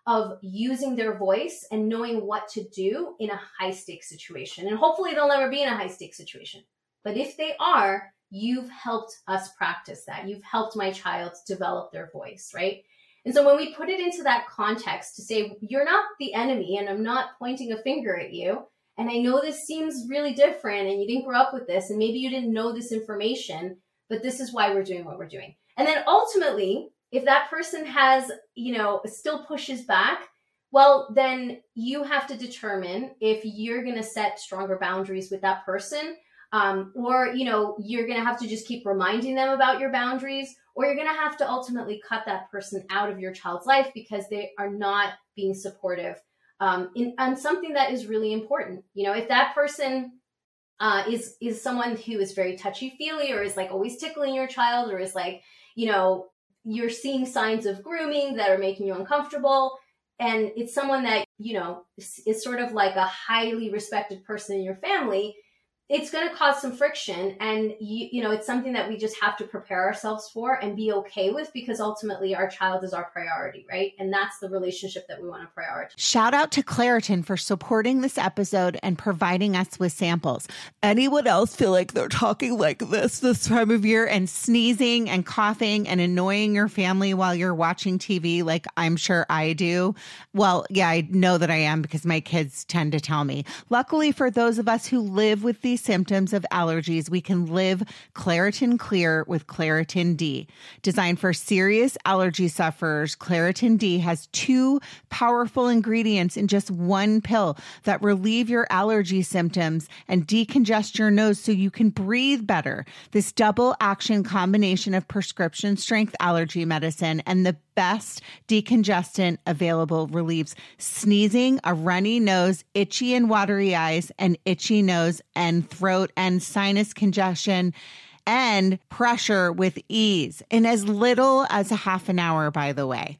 of using their voice and knowing what to do in a high stakes situation. And hopefully they'll never be in a high stakes situation. But if they are, you've helped us practice that. You've helped my child develop their voice, right? And so when we put it into that context to say, you're not the enemy and I'm not pointing a finger at you, and I know this seems really different and you didn't grow up with this and maybe you didn't know this information, but this is why we're doing what we're doing. And then ultimately, if that person has, you know, still pushes back, well, then you have to determine if you're going to set stronger boundaries with that person, um, or, you know, you're going to have to just keep reminding them about your boundaries, or you're going to have to ultimately cut that person out of your child's life because they are not being supportive um, in on something that is really important. You know, if that person uh, is is someone who is very touchy-feely or is like always tickling your child or is like, you know, you're seeing signs of grooming that are making you uncomfortable, and it's someone that, you know, is, is sort of like a highly respected person in your family, it's going to cause some friction. And, you, you know, it's something that we just have to prepare ourselves for and be okay with, because ultimately our child is our priority, right? And that's the relationship that we want to prioritize. Shout out to Claritin for supporting this episode and providing us with samples. Anyone else feel like they're talking like this this time of year and sneezing and coughing and annoying your family while you're watching T V like I'm sure I do? Well, yeah, I know that I am because my kids tend to tell me. Luckily for those of us who live with these symptoms of allergies, we can live Claritin Clear with Claritin D. Designed for serious allergy sufferers, Claritin D has two powerful ingredients in just one pill that relieve your allergy symptoms and decongest your nose so you can breathe better. This double action combination of prescription strength allergy medicine and the best decongestant available relieves sneezing, a runny nose, itchy and watery eyes, and itchy nose and throat and sinus congestion and pressure with ease in as little as a half an hour, by the way.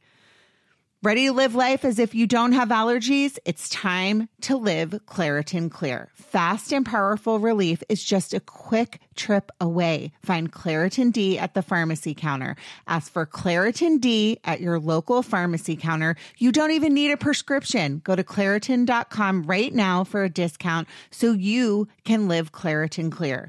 Ready to live life as if you don't have allergies? It's time to live Claritin Clear. Fast and powerful relief is just a quick trip away. Find Claritin D at the pharmacy counter. Ask for Claritin D at your local pharmacy counter. You don't even need a prescription. Go to Claritin dot com right now for a discount so you can live Claritin Clear.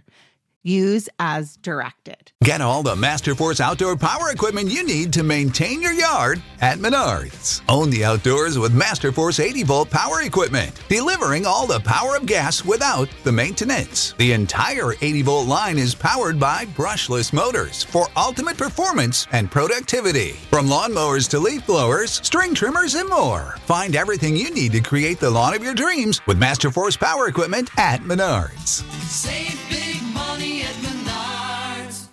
Use as directed. Get all the Masterforce outdoor power equipment you need to maintain your yard at Menards. Own the outdoors with Masterforce eighty volt power equipment, delivering all the power of gas without the maintenance. The entire eighty volt line is powered by brushless motors for ultimate performance and productivity. From lawnmowers to leaf blowers, string trimmers, and more. Find everything you need to create the lawn of your dreams with Masterforce power equipment at Menards. Save big money at Menards.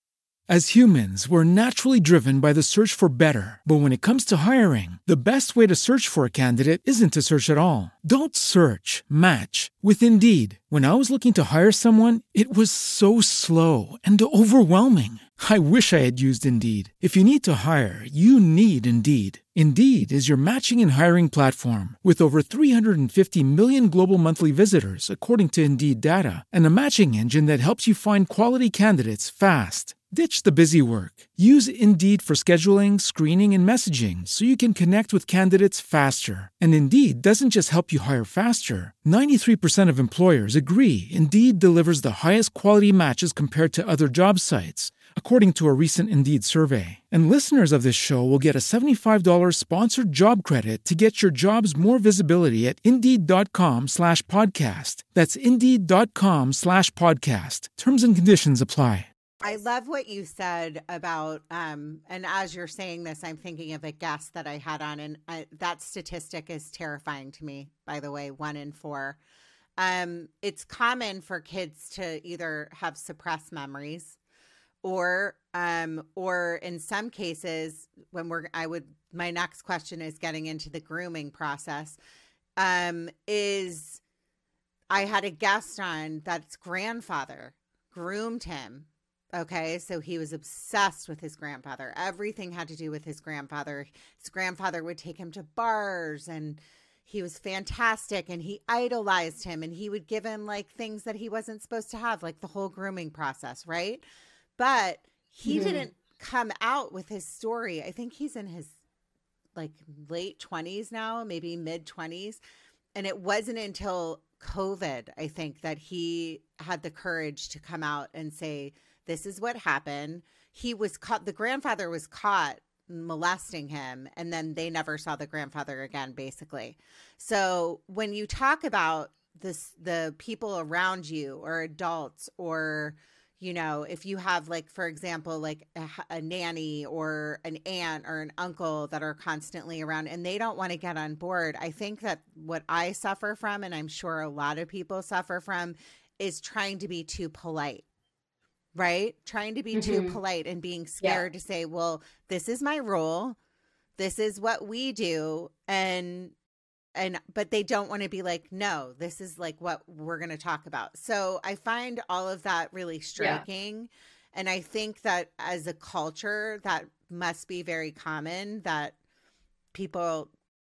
As humans, we're naturally driven by the search for better. But when it comes to hiring, the best way to search for a candidate isn't to search at all. Don't search, match with Indeed. When I was looking to hire someone, it was so slow and overwhelming. I wish I had used Indeed. If you need to hire, you need Indeed. Indeed is your matching and hiring platform with over three hundred fifty million global monthly visitors, according to Indeed data, and a matching engine that helps you find quality candidates fast. Ditch the busy work. Use Indeed for scheduling, screening, and messaging so you can connect with candidates faster. And Indeed doesn't just help you hire faster. ninety-three percent of employers agree Indeed delivers the highest quality matches compared to other job sites, according to a recent Indeed survey. And listeners of this show will get a seventy-five dollars sponsored job credit to get your jobs more visibility at Indeed.com slash podcast. That's Indeed.com slash podcast. Terms and conditions apply. I love what you said about, um, and as you're saying this, I'm thinking of a guest that I had on, and I, that statistic is terrifying to me, by the way, one in four. Um, it's common for kids to either have suppressed memories or, um, or in some cases, when we're, I would, my next question is getting into the grooming process, um, is I had a guest on that's grandfather groomed him. Okay, so he was obsessed with his grandfather. Everything had to do with his grandfather. His grandfather would take him to bars, and he was fantastic, and he idolized him, and he would give him like things that he wasn't supposed to have, like the whole grooming process, right? But he mm-hmm. didn't come out with his story. I think he's in his like late twenties now, maybe mid twenties. And it wasn't until COVID, I think, that he had the courage to come out and say, this is what happened. He was caught, the grandfather was caught molesting him, and then they never saw the grandfather again, basically. So when you talk about this, the people around you or adults, or, you know, if you have, like, for example, like a, a nanny or an aunt or an uncle that are constantly around and they don't want to get on board, I think that what I suffer from, and I'm sure a lot of people suffer from, is trying to be too polite. Right? Trying to be mm-hmm. too polite and being scared yeah. to say, well, this is my rule. This is what we do. And, and, but they don't want to be like, no, this is like what we're going to talk about. So I find all of that really striking. Yeah. And I think that as a culture, that must be very common, that people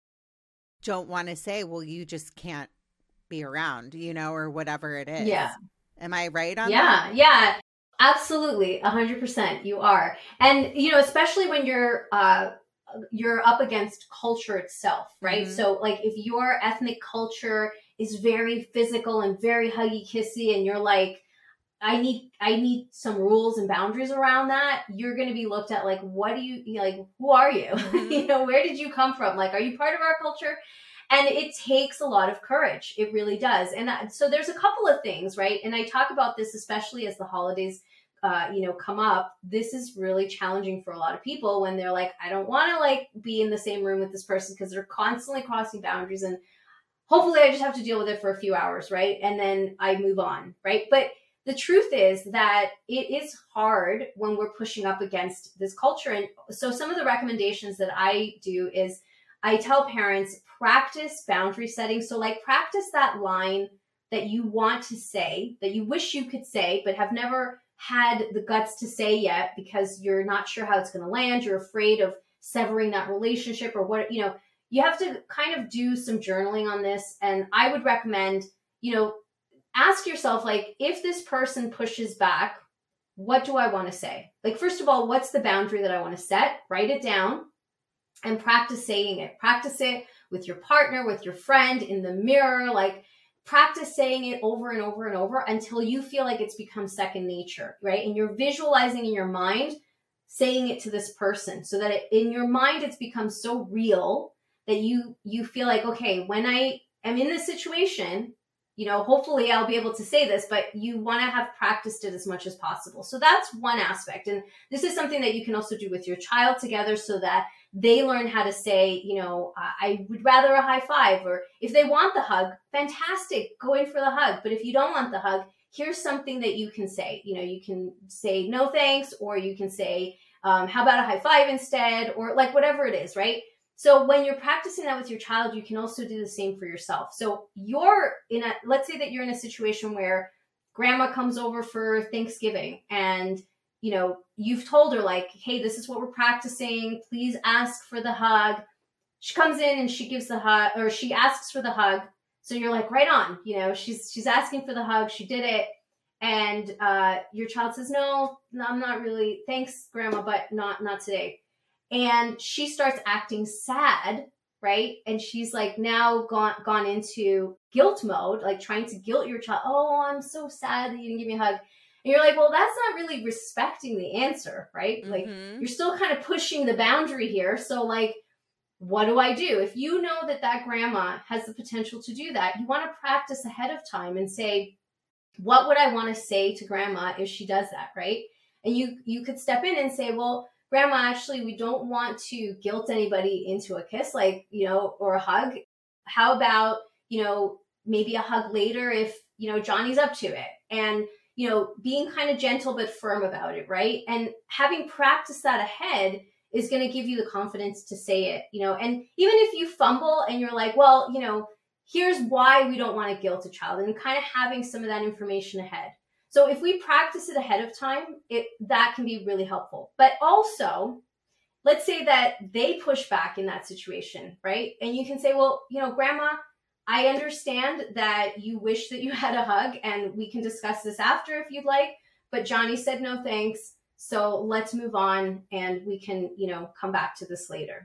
don't want to say, well, you just can't be around, you know, or whatever it is. Yeah. Am I right on yeah, that? Yeah. Yeah. Absolutely. A hundred percent. You are. And, you know, especially when you're, uh, you're up against culture itself, right? Mm-hmm. So like if your ethnic culture is very physical and very huggy kissy, and you're like, I need, I need some rules and boundaries around that, you're going to be looked at like, what do you, like, who are you? Mm-hmm. You know, where did you come from? Like, are you part of our culture? And it takes a lot of courage. It really does. And that, so there's a couple of things, right? And I talk about this, especially as the holidays, uh, you know, come up. This is really challenging for a lot of people when they're like, I don't want to like be in the same room with this person because they're constantly crossing boundaries. And hopefully I just have to deal with it for a few hours, right? And then I move on, right? But the truth is that it is hard when we're pushing up against this culture. And so some of the recommendations that I do is I tell parents, practice boundary setting. So like practice that line that you want to say, that you wish you could say, but have never had the guts to say yet because you're not sure how it's going to land. You're afraid of severing that relationship or what, you know, you have to kind of do some journaling on this. And I would recommend, you know, ask yourself, like, if this person pushes back, what do I want to say? Like, first of all, what's the boundary that I want to set? Write it down and practice saying it. Practice it with your partner, with your friend, in the mirror. Like, practice saying it over and over and over until you feel like it's become second nature, right? And you're visualizing in your mind saying it to this person so that it, in your mind, it's become so real that you you feel like, okay, when I am in this situation, you know, hopefully I'll be able to say this, but you want to have practiced it as much as possible. So that's one aspect. And this is something that you can also do with your child together so that they learn how to say, you know, I would rather a high five, or if they want the hug, fantastic, go in for the hug. But if you don't want the hug, here's something that you can say. You know, you can say no thanks, or you can say, um, how about a high five instead, or like whatever it is, right? So when you're practicing that with your child, you can also do the same for yourself. So you're in a, let's say that you're in a situation where grandma comes over for Thanksgiving and, you know, you've told her like, hey, this is what we're practicing. Please ask for the hug. She comes in and she gives the hug, or she asks for the hug. So you're like, right on, you know, she's, she's asking for the hug. She did it. And uh, your child says, no, no, I'm not really, thanks grandma, but not, not today. And she starts acting sad, right? And she's like now gone gone into guilt mode, like trying to guilt your child. Oh, I'm so sad that you didn't give me a hug. And you're like, well, that's not really respecting the answer, right? Mm-hmm. Like you're still kind of pushing the boundary here. So like, what do I do? If you know that that grandma has the potential to do that, you want to practice ahead of time and say, what would I want to say to grandma if she does that, right? And you you could step in and say, well, grandma, actually, we don't want to guilt anybody into a kiss, like, you know, or a hug. How about, you know, maybe a hug later if, you know, Johnny's up to it. And, you know, being kind of gentle but firm about it, right? And having practiced that ahead is going to give you the confidence to say it, you know. And even if you fumble and you're like, well, you know, here's why we don't want to guilt a child, and kind of having some of that information ahead. So if we practice it ahead of time, it that can be really helpful. But also, let's say that they push back in that situation, right? And you can say, well, you know, grandma, I understand that you wish that you had a hug, and we can discuss this after if you'd like, but Johnny said no thanks. So let's move on and we can, you know, come back to this later.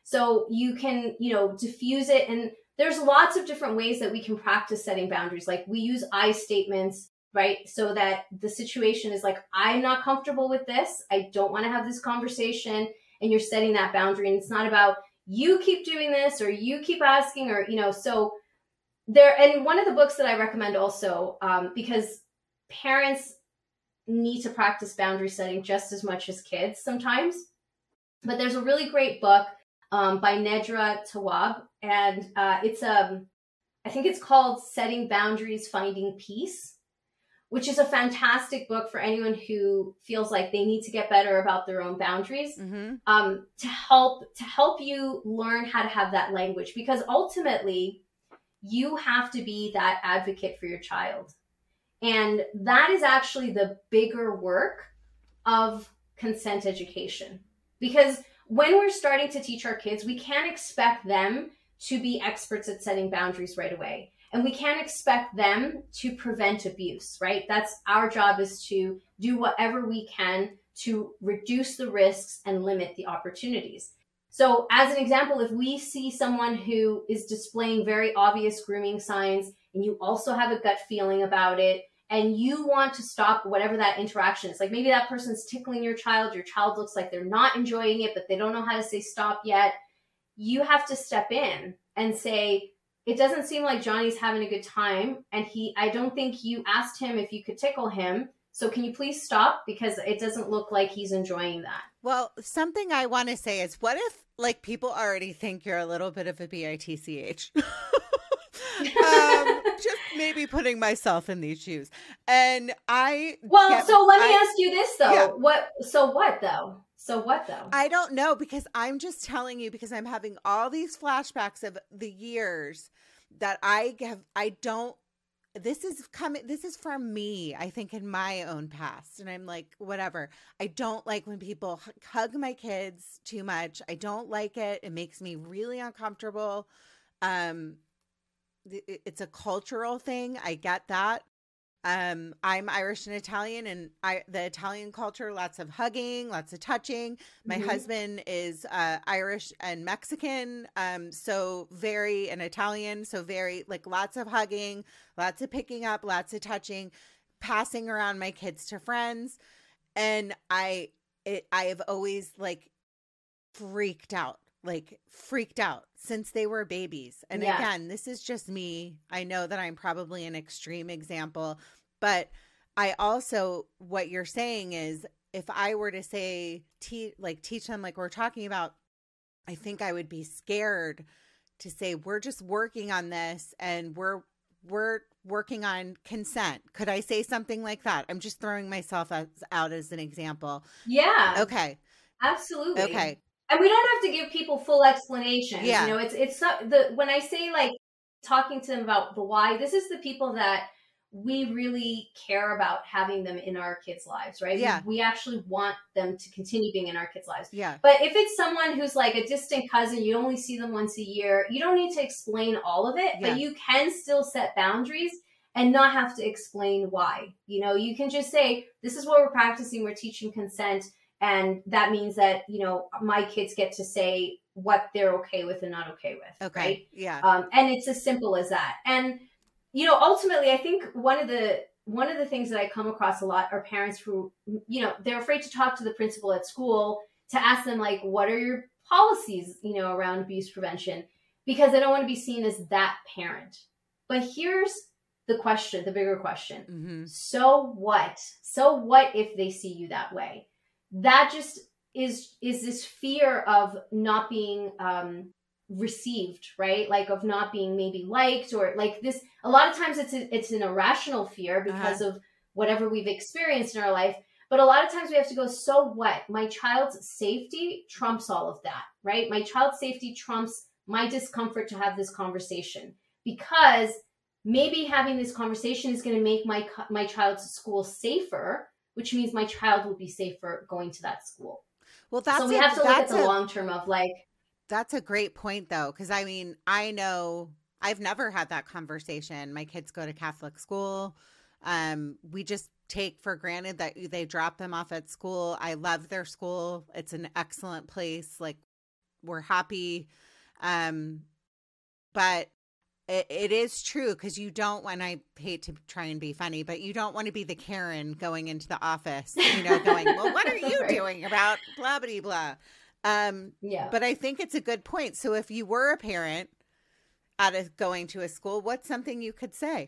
So you can, you know, diffuse it. And there's lots of different ways that we can practice setting boundaries. Like we use I statements, right? So that the situation is like, I'm not comfortable with this. I don't want to have this conversation. And you're setting that boundary. And it's not about you keep doing this or you keep asking or, you know, so there. And one of the books that I recommend also, um, because parents need to practice boundary setting just as much as kids sometimes. But there's a really great book um, by Nedra Tawwab. And uh, it's, um, I think it's called Setting Boundaries, Finding Peace, which is a fantastic book for anyone who feels like they need to get better about their own boundaries, mm-hmm. um, to help to help you learn how to have that language. Because ultimately, you have to be that advocate for your child. And that is actually the bigger work of consent education. Because when we're starting to teach our kids, we can't expect them to be experts at setting boundaries right away. And we can't expect them to prevent abuse, right? That's our job, is to do whatever we can to reduce the risks and limit the opportunities. So as an example, if we see someone who is displaying very obvious grooming signs and you also have a gut feeling about it, and you want to stop whatever that interaction is, like maybe that person's tickling your child, your child looks like they're not enjoying it, but they don't know how to say stop yet, you have to step in and say, it doesn't seem like Johnny's having a good time. And he, I don't think you asked him if you could tickle him. So can you please stop? Because it doesn't look like he's enjoying that. Well, something I want to say is, what if like people already think you're a little bit of a B I T C H? um, just maybe putting myself in these shoes. And I, well, get, so let me I, ask you this though. Yeah. What, so what though? So what though? I don't know, because I'm just telling you, because I'm having all these flashbacks of the years that I have, I don't, this is coming, this is from me, I think, in my own past. And I'm like, whatever. I don't like when people hug my kids too much. I don't like it. It makes me really uncomfortable. Um, it's a cultural thing. I get that. Um, I'm Irish and Italian, and I, the Italian culture, lots of hugging, lots of touching. My mm-hmm. husband is uh, Irish and Mexican, um, so very, and Italian, so very, like lots of hugging, lots of picking up, lots of touching, passing around my kids to friends. And I, it, I have always like freaked out, like freaked out since they were babies. And yeah. again, this is just me. I know that I'm probably an extreme example, but I also, what you're saying is, if I were to say, te- like teach them like we're talking about, I think I would be scared to say, we're just working on this and we're, we're working on consent. Could I say something like that? I'm just throwing myself as, out as an example. Yeah. Okay. Absolutely. Okay. And we don't have to give people full explanations. Yeah. You know, it's, it's not the, when I say like talking to them about the why, this is the people that we really care about having them in our kids' lives, right? Yeah. We, we actually want them to continue being in our kids' lives. Yeah. But if it's someone who's like a distant cousin, you only see them once a year, you don't need to explain all of it, yeah. but you can still set boundaries and not have to explain why. You know, you can just say, this is what we're practicing. We're teaching consent. And that means that, you know, my kids get to say what they're okay with and not okay with. Okay. Right? Yeah. Um, and it's as simple as that. And, you know, ultimately, I think one of the one of the things that I come across a lot are parents who, you know, they're afraid to talk to the principal at school to ask them, like, what are your policies, you know, around abuse prevention? Because they don't want to be seen as that parent. But here's the question, the bigger question. Mm-hmm. So what? So what if they see you that way? That just is is this fear of not being um, received, right? Like of not being maybe liked, or like this. A lot of times it's a, it's an irrational fear because uh-huh. of whatever we've experienced in our life. But a lot of times we have to go, so what? My child's safety trumps all of that, right? My child's safety trumps my discomfort to have this conversation, because maybe having this conversation is going to make my my child's school safer, which means my child will be safer going to that school. Well, that's so we a, have to look at the a, long term of like. That's a great point, though, because I mean, I know I've never had that conversation. My kids go to Catholic school. Um, we just take for granted that they drop them off at school. I love their school. It's an excellent place. Like, we're happy. Um, but it, it is true because you don't want, I hate to try and be funny, but you don't want to be the Karen going into the office, you know, going, well, what are you Right. doing about blah, blah, blah. Um, Yeah. But I think it's a good point. So if you were a parent out of going to a school, what's something you could say?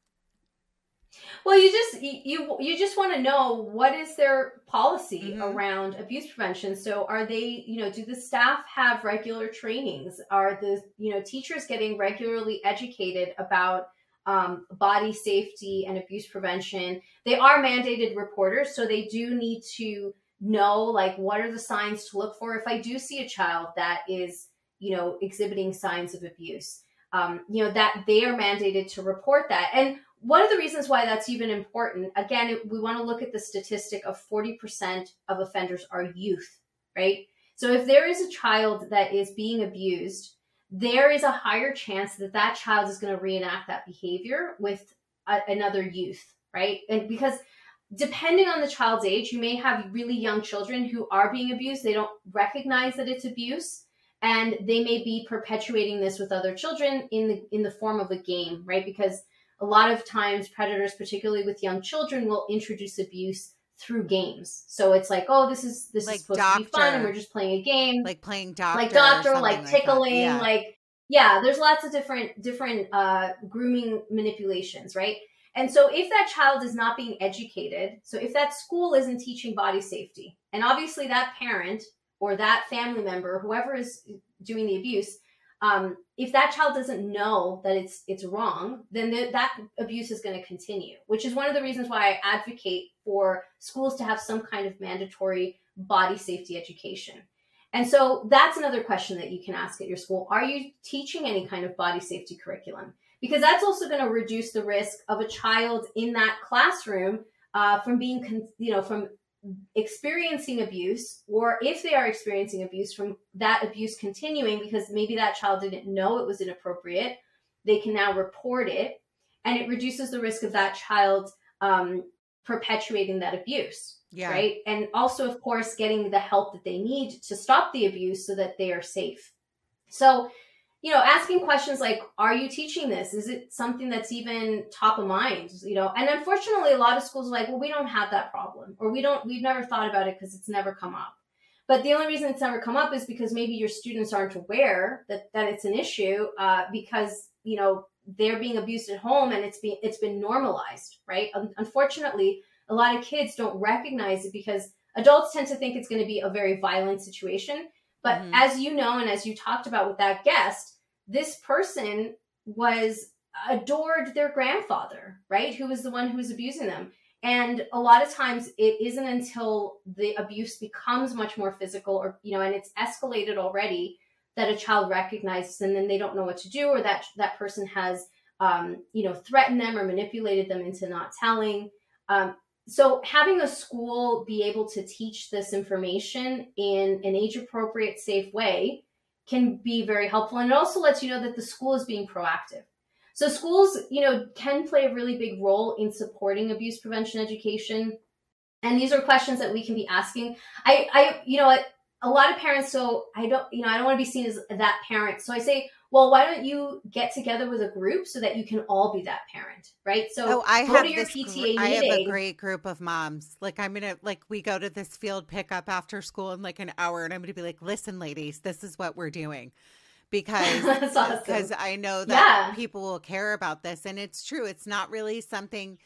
Well, you just you you, you just want to know what is their policy Mhm. around abuse prevention. So are they, you know, do the staff have regular trainings? Are the, you know, teachers getting regularly educated about um, body safety and abuse prevention? They are mandated reporters, so they do need to know, like, what are the signs to look for if I do see a child that is, you know, exhibiting signs of abuse. Um, you know, that they are mandated to report that. And one of the reasons why that's even important, again, we want to look at the statistic of forty percent of offenders are youth, right? So if there is a child that is being abused, there is a higher chance that that child is going to reenact that behavior with a, another youth, right? And because depending on the child's age, you may have really young children who are being abused. They don't recognize that it's abuse, and they may be perpetuating this with other children in the in the form of a game, right? Because a lot of times predators, particularly with young children, will introduce abuse through games. So it's like, oh, this is this Like is supposed to be fun, and doctor. we're just playing a game, Like playing doctor, like or doctor, something like that. tickling, Yeah. like yeah. There's lots of different different uh, grooming manipulations, right? And so if that child is not being educated, so if that school isn't teaching body safety, and obviously that parent or that family member, whoever is doing the abuse, um, if that child doesn't know that it's it's wrong, then the, that abuse is going to continue, which is one of the reasons why I advocate for schools to have some kind of mandatory body safety education. And so that's another question that you can ask at your school. Are you teaching any kind of body safety curriculum? Because that's also going to reduce the risk of a child in that classroom uh, from being, con- you know, from experiencing abuse, or if they are experiencing abuse, from that abuse continuing because maybe that child didn't know it was inappropriate. They can now report it, and it reduces the risk of that child um, perpetuating that abuse. Yeah. Right. And also, of course, getting the help that they need to stop the abuse so that they are safe. So, you know, asking questions like, are you teaching this? Is it something that's even top of mind? You know, and unfortunately, a lot of schools are like, well, we don't have that problem, or we don't, we've never thought about it because it's never come up. But the only reason it's never come up is because maybe your students aren't aware that, that it's an issue uh, because, you know, they're being abused at home and it's been, it's been normalized, right? Un- unfortunately, a lot of kids don't recognize it because adults tend to think it's going to be a very violent situation. But Mhm. as you know, and as you talked about with that guest, this person was adored their grandfather, right? Who was the one who was abusing them. And a lot of times it isn't until the abuse becomes much more physical, or, you know, and it's escalated already, that a child recognizes, and then they don't know what to do, or that that person has, um, you know, threatened them or manipulated them into not telling. Um, So having a school be able to teach this information in an age-appropriate, safe way can be very helpful. And it also lets you know that the school is being proactive. So schools, you know, can play a really big role in supporting abuse prevention education. And these are questions that we can be asking. I, I, you know, a lot of parents, so I don't, you know, I don't want to be seen as that parent. So I say, well, why don't you get together with a group so that you can all be that parent, right? So Oh, I go have to your this. P gr- T A I have a meeting. great group of moms. Like I'm gonna like we go to this field pickup after school in like an hour, and I'm gonna be like, "Listen, ladies, this is what we're doing," because That's awesome. because I know that Yeah. people will care about this, and it's true. It's not really something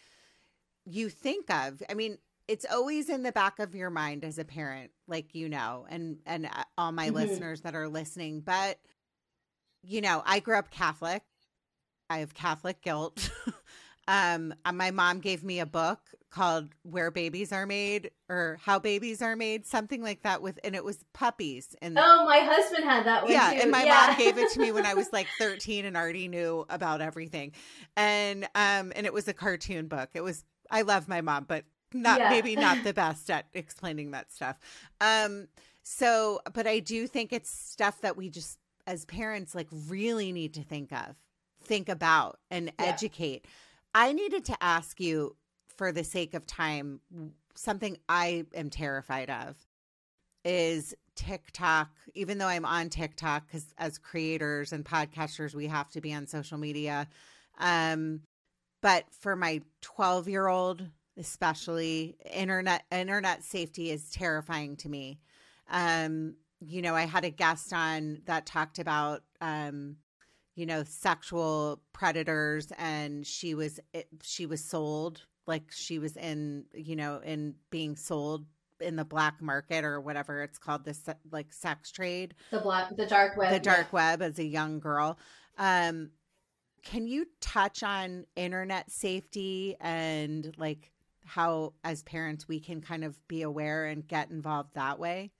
you think of. I mean, it's always in the back of your mind as a parent, like you know, and and uh, all my Mhm. listeners that are listening, but. You know, I grew up Catholic. I have Catholic guilt. um, uh, my mom gave me a book called Where Babies Are Made, or How Babies Are Made, something like that, with, and it was puppies. And Oh, my husband had that one yeah, too. and my yeah. mom gave it to me when I was like thirteen and already knew about everything. And um, and it was a cartoon book. It was, I love my mom, but not Yeah. maybe not the best at explaining that stuff. Um, so, but I do think it's stuff that we just, as parents, like really need to think of, think about, and Yeah. educate. I needed to ask you, for the sake of time, something I am terrified of. is TikTok, even though I'm on TikTok, because as creators and podcasters, we have to be on social media. Um, but for my twelve year old, especially, internet, internet safety is terrifying to me. Um, you know, I had a guest on that talked about, um, you know, sexual predators, and she was, she was sold, like she was in, you know, in being sold in the black market or whatever it's called, this like sex trade, the black, the dark web, the dark yeah. web as a young girl. Um, can you touch on internet safety and like how, as parents, we can kind of be aware and get involved that way?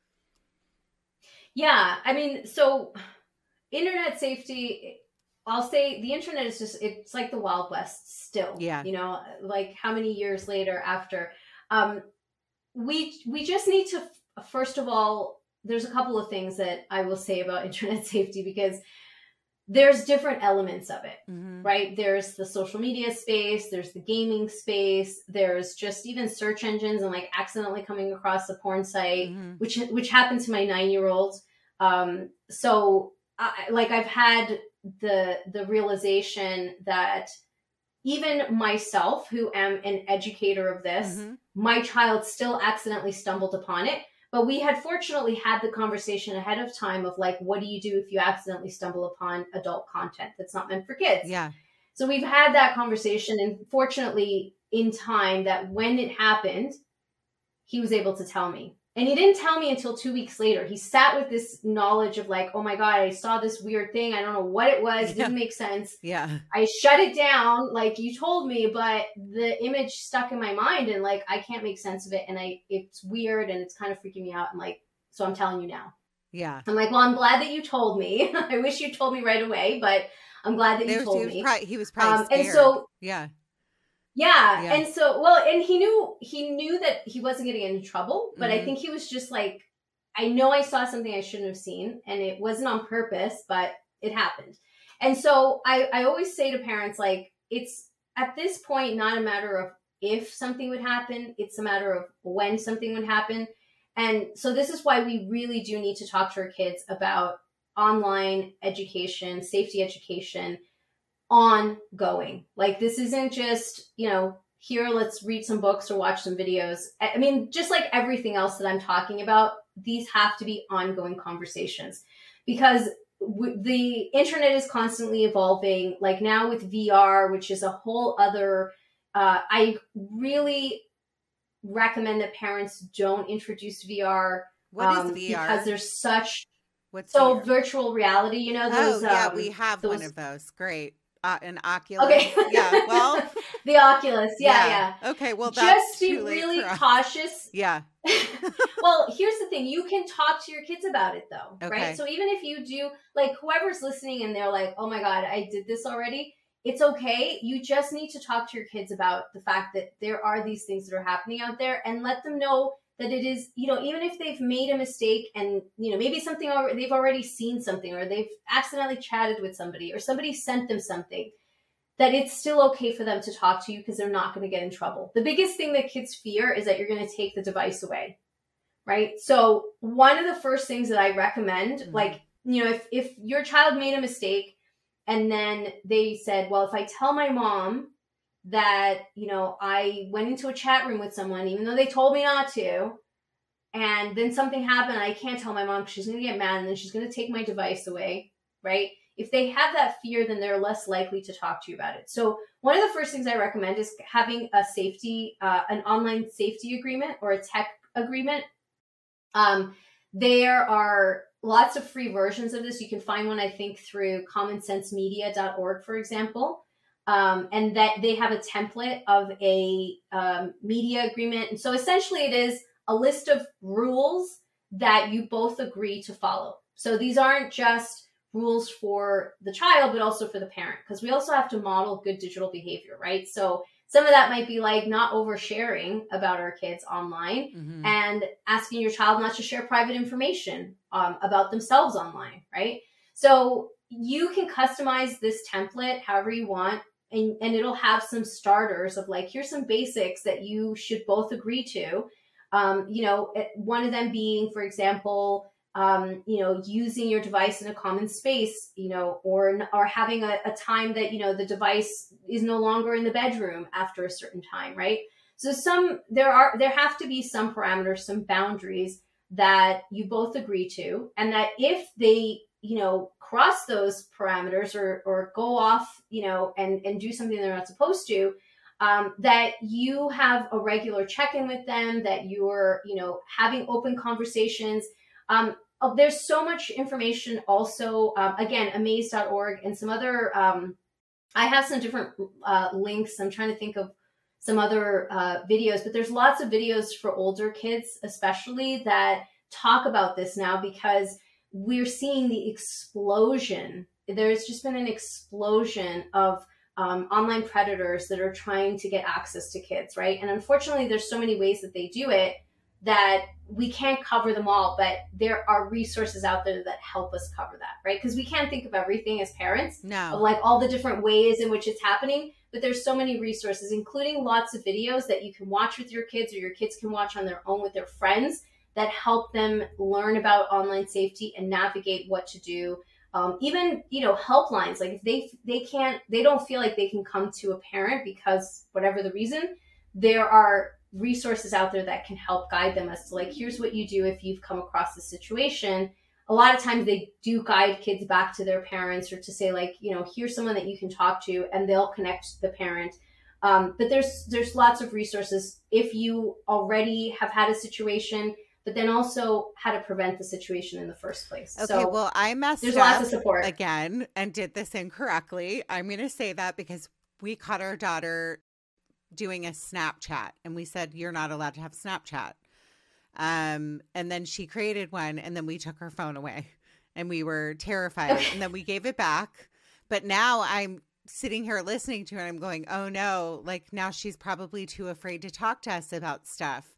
Yeah. I mean, so internet safety, I'll say the internet is just, it's like the Wild West still, Yeah. You know, like how many years later after, um, we, we just need to, first of all, there's a couple of things that I will say about internet safety, because there's different elements of it, mm-hmm. right? There's the social media space, there's the gaming space, there's just even search engines and like accidentally coming across a porn site, mm-hmm. which, which happened to my nine-year-old. Um, so I, like I've had the, the realization that even myself, who am an educator of this, mm-hmm. my child still accidentally stumbled upon it. But we had fortunately had the conversation ahead of time of like, what do you do if you accidentally stumble upon adult content that's not meant for kids? Yeah. So we've had that conversation, and fortunately in time that when it happened, he was able to tell me. And he didn't tell me until two weeks later. He sat with this knowledge of like, oh my God, I saw this weird thing. I don't know what it was. It yeah. didn't make sense. Yeah. I shut it down like you told me, but the image stuck in my mind and like, I can't make sense of it. And I, it's weird and it's kind of freaking me out. And like, so I'm telling you now. Yeah. I'm like, well, I'm glad that you told me. I wish you told me right away, but I'm glad that There you was, told he was me. Probably, he was probably um, scared. And so, yeah. Yeah. Yeah. And so, well, and he knew, he knew that he wasn't going to get into trouble, but mm-hmm. I think he was just like, I know I saw something I shouldn't have seen, and it wasn't on purpose, but it happened. And so I, I always say to parents, like, it's at this point, not a matter of if something would happen, it's a matter of when something would happen. And so this is why we really do need to talk to our kids about online education, safety education, ongoing. Like, this isn't just, you know, here, let's read some books or watch some videos. I mean, just like everything else that I'm talking about, these have to be ongoing conversations, because w- the internet is constantly evolving. Like now with V R, which is a whole other, uh, I really recommend that parents don't introduce V R. What um, is V R? Because there's such, What's so V R? virtual reality, you know, those, oh, yeah, um, we have those, one of those. Great. Uh, an Oculus. Okay. Yeah. Well, the Oculus. Yeah. Yeah. yeah. Okay. Well, that's just be too late really for us. cautious. Yeah. Well, here's the thing. You can talk to your kids about it though, Okay. right? So even if you do, like whoever's listening and they're like, oh my God, I did this already. It's okay. You just need to talk to your kids about the fact that there are these things that are happening out there, and let them know that it is, you know, even if they've made a mistake and, you know, maybe something, already, they've already seen something, or they've accidentally chatted with somebody, or somebody sent them something, that it's still okay for them to talk to you, because they're not going to get in trouble. The biggest thing that kids fear is that you're going to take the device away, right? So one of the first things that I recommend, mm-hmm. like, you know, if, if your child made a mistake and then they said, well, if I tell my mom that, you know, I went into a chat room with someone, even though they told me not to, and then something happened, I can't tell my mom because she's going to get mad and then she's going to take my device away, right? If they have that fear, then they're less likely to talk to you about it. So one of the first things I recommend is having a safety, uh, an online safety agreement or a tech agreement. Um, there are lots of free versions of this. You can find one, I think, through common sense media dot org, for example. Um, and that they have a template of a um, media agreement. And so essentially it is a list of rules that you both agree to follow. So these aren't just rules for the child, but also for the parent, because we also have to model good digital behavior, right? So some of that might be like not oversharing about our kids online, mm-hmm. and asking your child not to share private information um, about themselves online, right? So you can customize this template however you want. And, and it'll have some starters of like, here's some basics that you should both agree to. Um, you know, one of them being, for example, um, you know, using your device in a common space, you know, or or having a, a time that, you know, the device is no longer in the bedroom after a certain time, right? So some there are there have to be some parameters, some boundaries that you both agree to, and that if they, you know, cross those parameters or or go off, you know, and and do something they're not supposed to, um, that you have a regular check-in with them, that you're, you know, having open conversations. Um, oh, there's so much information also, um, again, amaze dot org and some other, um, I have some different uh, links. I'm trying to think of some other uh, videos, but there's lots of videos for older kids, especially, that talk about this now, because we're seeing the explosion. There's just been an explosion of um, online predators that are trying to get access to kids, right? And unfortunately, there's so many ways that they do it that we can't cover them all, but there are resources out there that help us cover that, right? Because we can't think of everything as parents, no. of like all the different ways in which it's happening, but there's so many resources, including lots of videos that you can watch with your kids, or your kids can watch on their own with their friends, that help them learn about online safety and navigate what to do. Um, even, you know, helplines, like if they they can't, they don't feel like they can come to a parent because whatever the reason, there are resources out there that can help guide them as to like, here's what you do if you've come across this situation. A lot of times they do guide kids back to their parents, or to say like, you know, here's someone that you can talk to, and they'll connect the parent. Um, but there's there's lots of resources if you already have had a situation, but then also how to prevent the situation in the first place. Okay, so well, I messed there's up lots of support again and did this incorrectly. I'm going to say that because we caught our daughter doing a Snapchat, and we said, you're not allowed to have Snapchat. Um, and then she created one, and then we took her phone away, and we were terrified, and then we gave it back. But now I'm sitting here listening to her, and I'm going, oh no, like now she's probably too afraid to talk to us about stuff.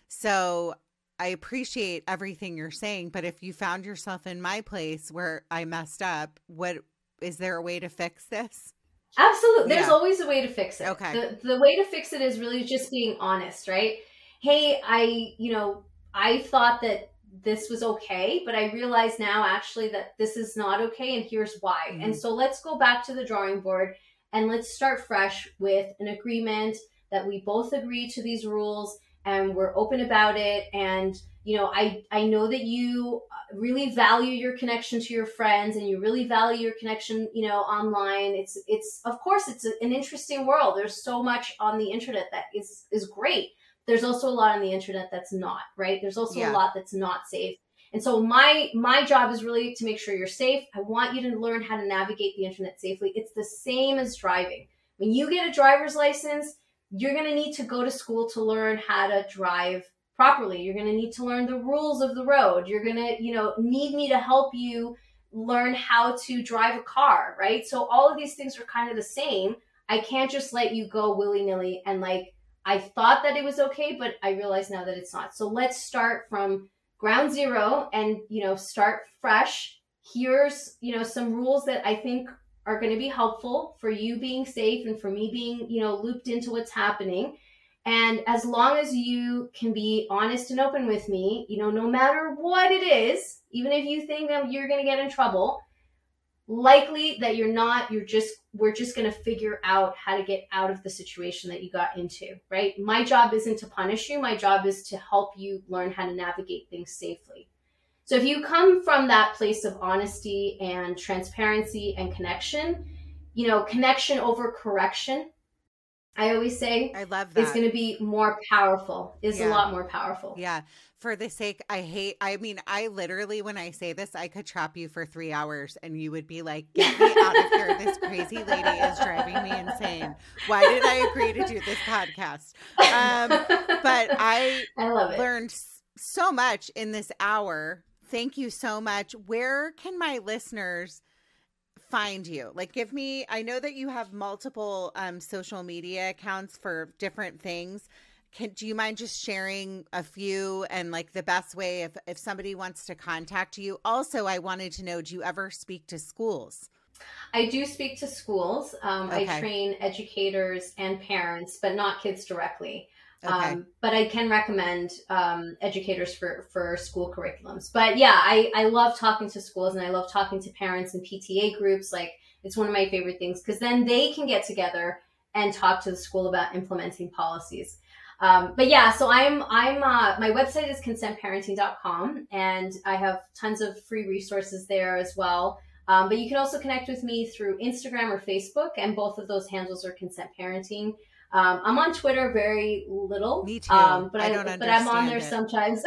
So I appreciate everything you're saying, but if you found yourself in my place where I messed up, what is there a way to fix this? Absolutely. There's Yeah. always a way to fix it. Okay. The, the way to fix it is really just being honest, right? Hey, I, you know, I thought that this was okay, but I realize now actually that this is not okay, and here's why. Mm-hmm. And so let's go back to the drawing board, and let's start fresh with an agreement that we both agree to these rules, and we're open about it. And, you know, I, I know that you really value your connection to your friends, and you really value your connection, you know, online. It's, it's, of course, it's a, an interesting world. There's so much on the internet that is, is great. There's also a lot on the internet that's not, right? There's also Yeah. a lot that's not safe. And so my, my job is really to make sure you're safe. I want you to learn how to navigate the internet safely. It's the same as driving. When you get a driver's license, you're going to need to go to school to learn how to drive properly. You're going to need to learn the rules of the road. You're going to, you know, need me to help you learn how to drive a car, right? So all of these things are kind of the same. I can't just let you go willy-nilly and like, I thought that it was okay, but I realize now that it's not. So let's start from ground zero and, you know, start fresh. Here's, you know, some rules that I think are going to be helpful for you being safe and for me being, you know, looped into what's happening. And as long as you can be honest and open with me, you know, no matter what it is, even if you think that you're going to get in trouble, likely that you're not, you're just, we're just going to figure out how to get out of the situation that you got into, right? My job isn't to punish you. My job is to help you learn how to navigate things safely. So if you come from that place of honesty and transparency and connection, you know, connection over correction, I always say, I love that. is going to be more powerful, is Yeah. a lot more powerful. Yeah. For the sake, I hate, I mean, I literally, when I say this, I could trap you for three hours and you would be like, get me out of here. This crazy lady is driving me insane. Why did I agree to do this podcast? Um, but I, I love it. learned so much in this hour. Thank you so much. Where can my listeners find you? Like, give me, I know that you have multiple um, social media accounts for different things. Can, do you mind just sharing a few and like the best way if, if somebody wants to contact you? Also, I wanted to know, do you ever speak to schools? I do speak to schools. Um, Okay. I train educators and parents, but not kids directly. Okay. Um, but I can recommend um, educators for, for school curriculums. But yeah, I, I love talking to schools and I llove talking to parents and P T A groups. Like, it's one of my favorite things because then they can get together and talk to the school about implementing policies. Um, but yeah, so I'm, I'm, uh, my website is consent parenting dot com and I have tons of free resources there as well. Um, but you can also connect with me through Instagram or Facebook, and both of those handles are Consent Parenting. Um, I'm on Twitter very little. Me too. Um, but I I, don't but I'm on there understand it. sometimes.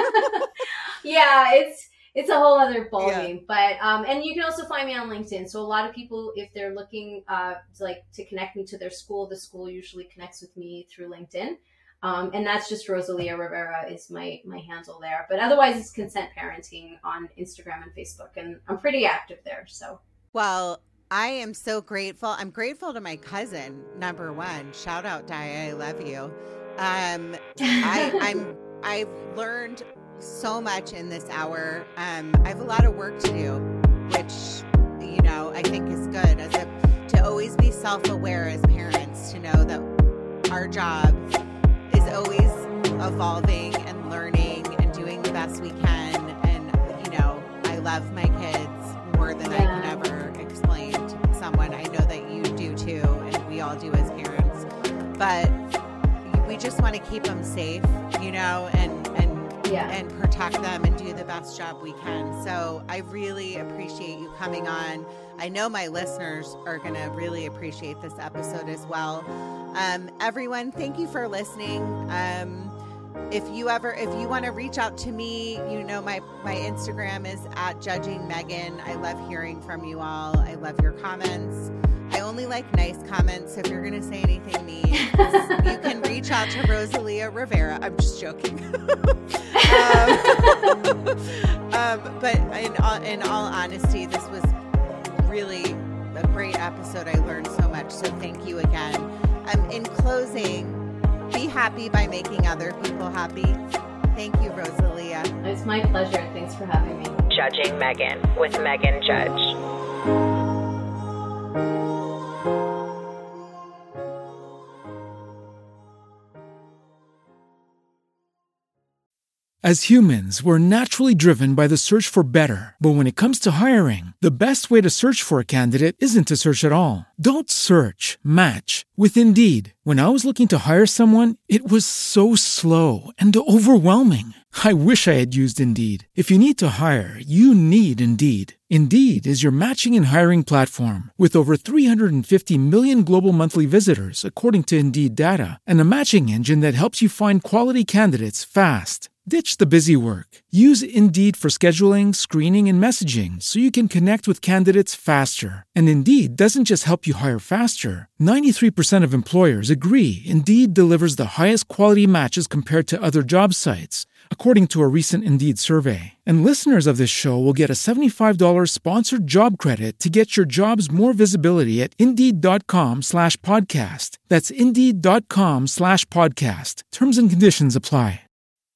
Yeah, it's, it's a whole other ballgame, Yeah. but, um, and you can also find me on LinkedIn. So a lot of people, if they're looking, uh, to like to connect me to their school, the school usually connects with me through LinkedIn. Um, and that's just Rosalia Rivera is my, my handle there. But otherwise it's Consent Parenting on Instagram and Facebook, and I'm pretty active there. So, Well, I am so grateful. I'm grateful to my cousin, number one. Shout out, Dia. I love you. Um, I, I'm, I've learned so much in this hour. Um, I have a lot of work to do, which, you know, I think is good. As a, to always be self-aware as parents, to know that our job is always evolving and learning and doing the best we can. And, you know, I love my kids more than Yeah. I can ever explain to someone. I know that you do too, and we all do as parents. But we just want to keep them safe, you know, and, and yeah. and protect them and do the best job we can. So I really appreciate you coming on. I know my listeners are going to really appreciate this episode as well. Um, everyone, thank you for listening. Um, if you ever, if you want to reach out to me, you know, my, my Instagram is at Judging Megan. I love hearing from you all. I love your comments. I only like nice comments. So if you're going to say anything mean, you can reach out to Rosalia Rivera. I'm just joking. um, um, but in all, in all honesty, this was really a great episode. I learned so much. So thank you again. Um, in closing, be happy by making other people happy. Thank you, Rosalia. It's my pleasure. Thanks for having me. Judging Megan with Megan Judge. As humans, we're naturally driven by the search for better. But when it comes to hiring, the best way to search for a candidate isn't to search at all. Don't search, match with Indeed. When I was looking to hire someone, it was so slow and overwhelming. I wish I had used Indeed. If you need to hire, you need Indeed. Indeed is your matching and hiring platform with over three hundred fifty million global monthly visitors, according to Indeed data, and a matching engine that helps you find quality candidates fast. Ditch the busy work. Use Indeed for scheduling, screening, and messaging so you can connect with candidates faster. And Indeed doesn't just help you hire faster. ninety-three percent of employers agree Indeed delivers the highest quality matches compared to other job sites, according to a recent Indeed survey. And listeners of this show will get a seventy-five dollars sponsored job credit to get your jobs more visibility at Indeed.com slash podcast. That's Indeed.com slash podcast. Terms and conditions apply.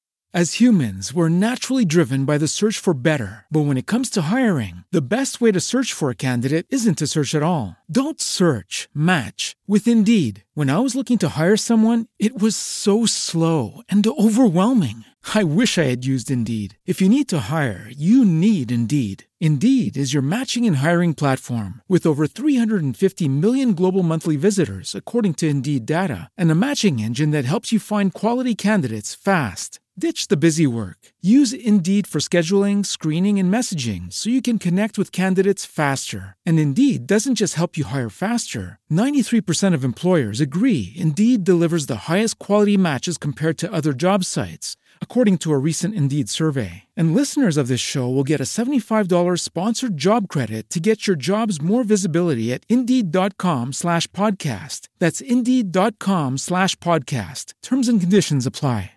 As humans, we're naturally driven by the search for better. But when it comes to hiring, the best way to search for a candidate isn't to search at all. Don't search, match with Indeed. When I was looking to hire someone, it was so slow and overwhelming. I wish I had used Indeed. If you need to hire, you need Indeed. Indeed is your matching and hiring platform with over three hundred fifty million global monthly visitors, according to Indeed data, and a matching engine that helps you find quality candidates fast. Ditch the busy work. Use Indeed for scheduling, screening, and messaging so you can connect with candidates faster. And Indeed doesn't just help you hire faster. ninety-three percent of employers agree Indeed delivers the highest quality matches compared to other job sites, according to a recent Indeed survey. And listeners of this show will get a seventy-five dollars sponsored job credit to get your jobs more visibility at Indeed.com slash podcast. That's Indeed.com slash podcast. Terms and conditions apply.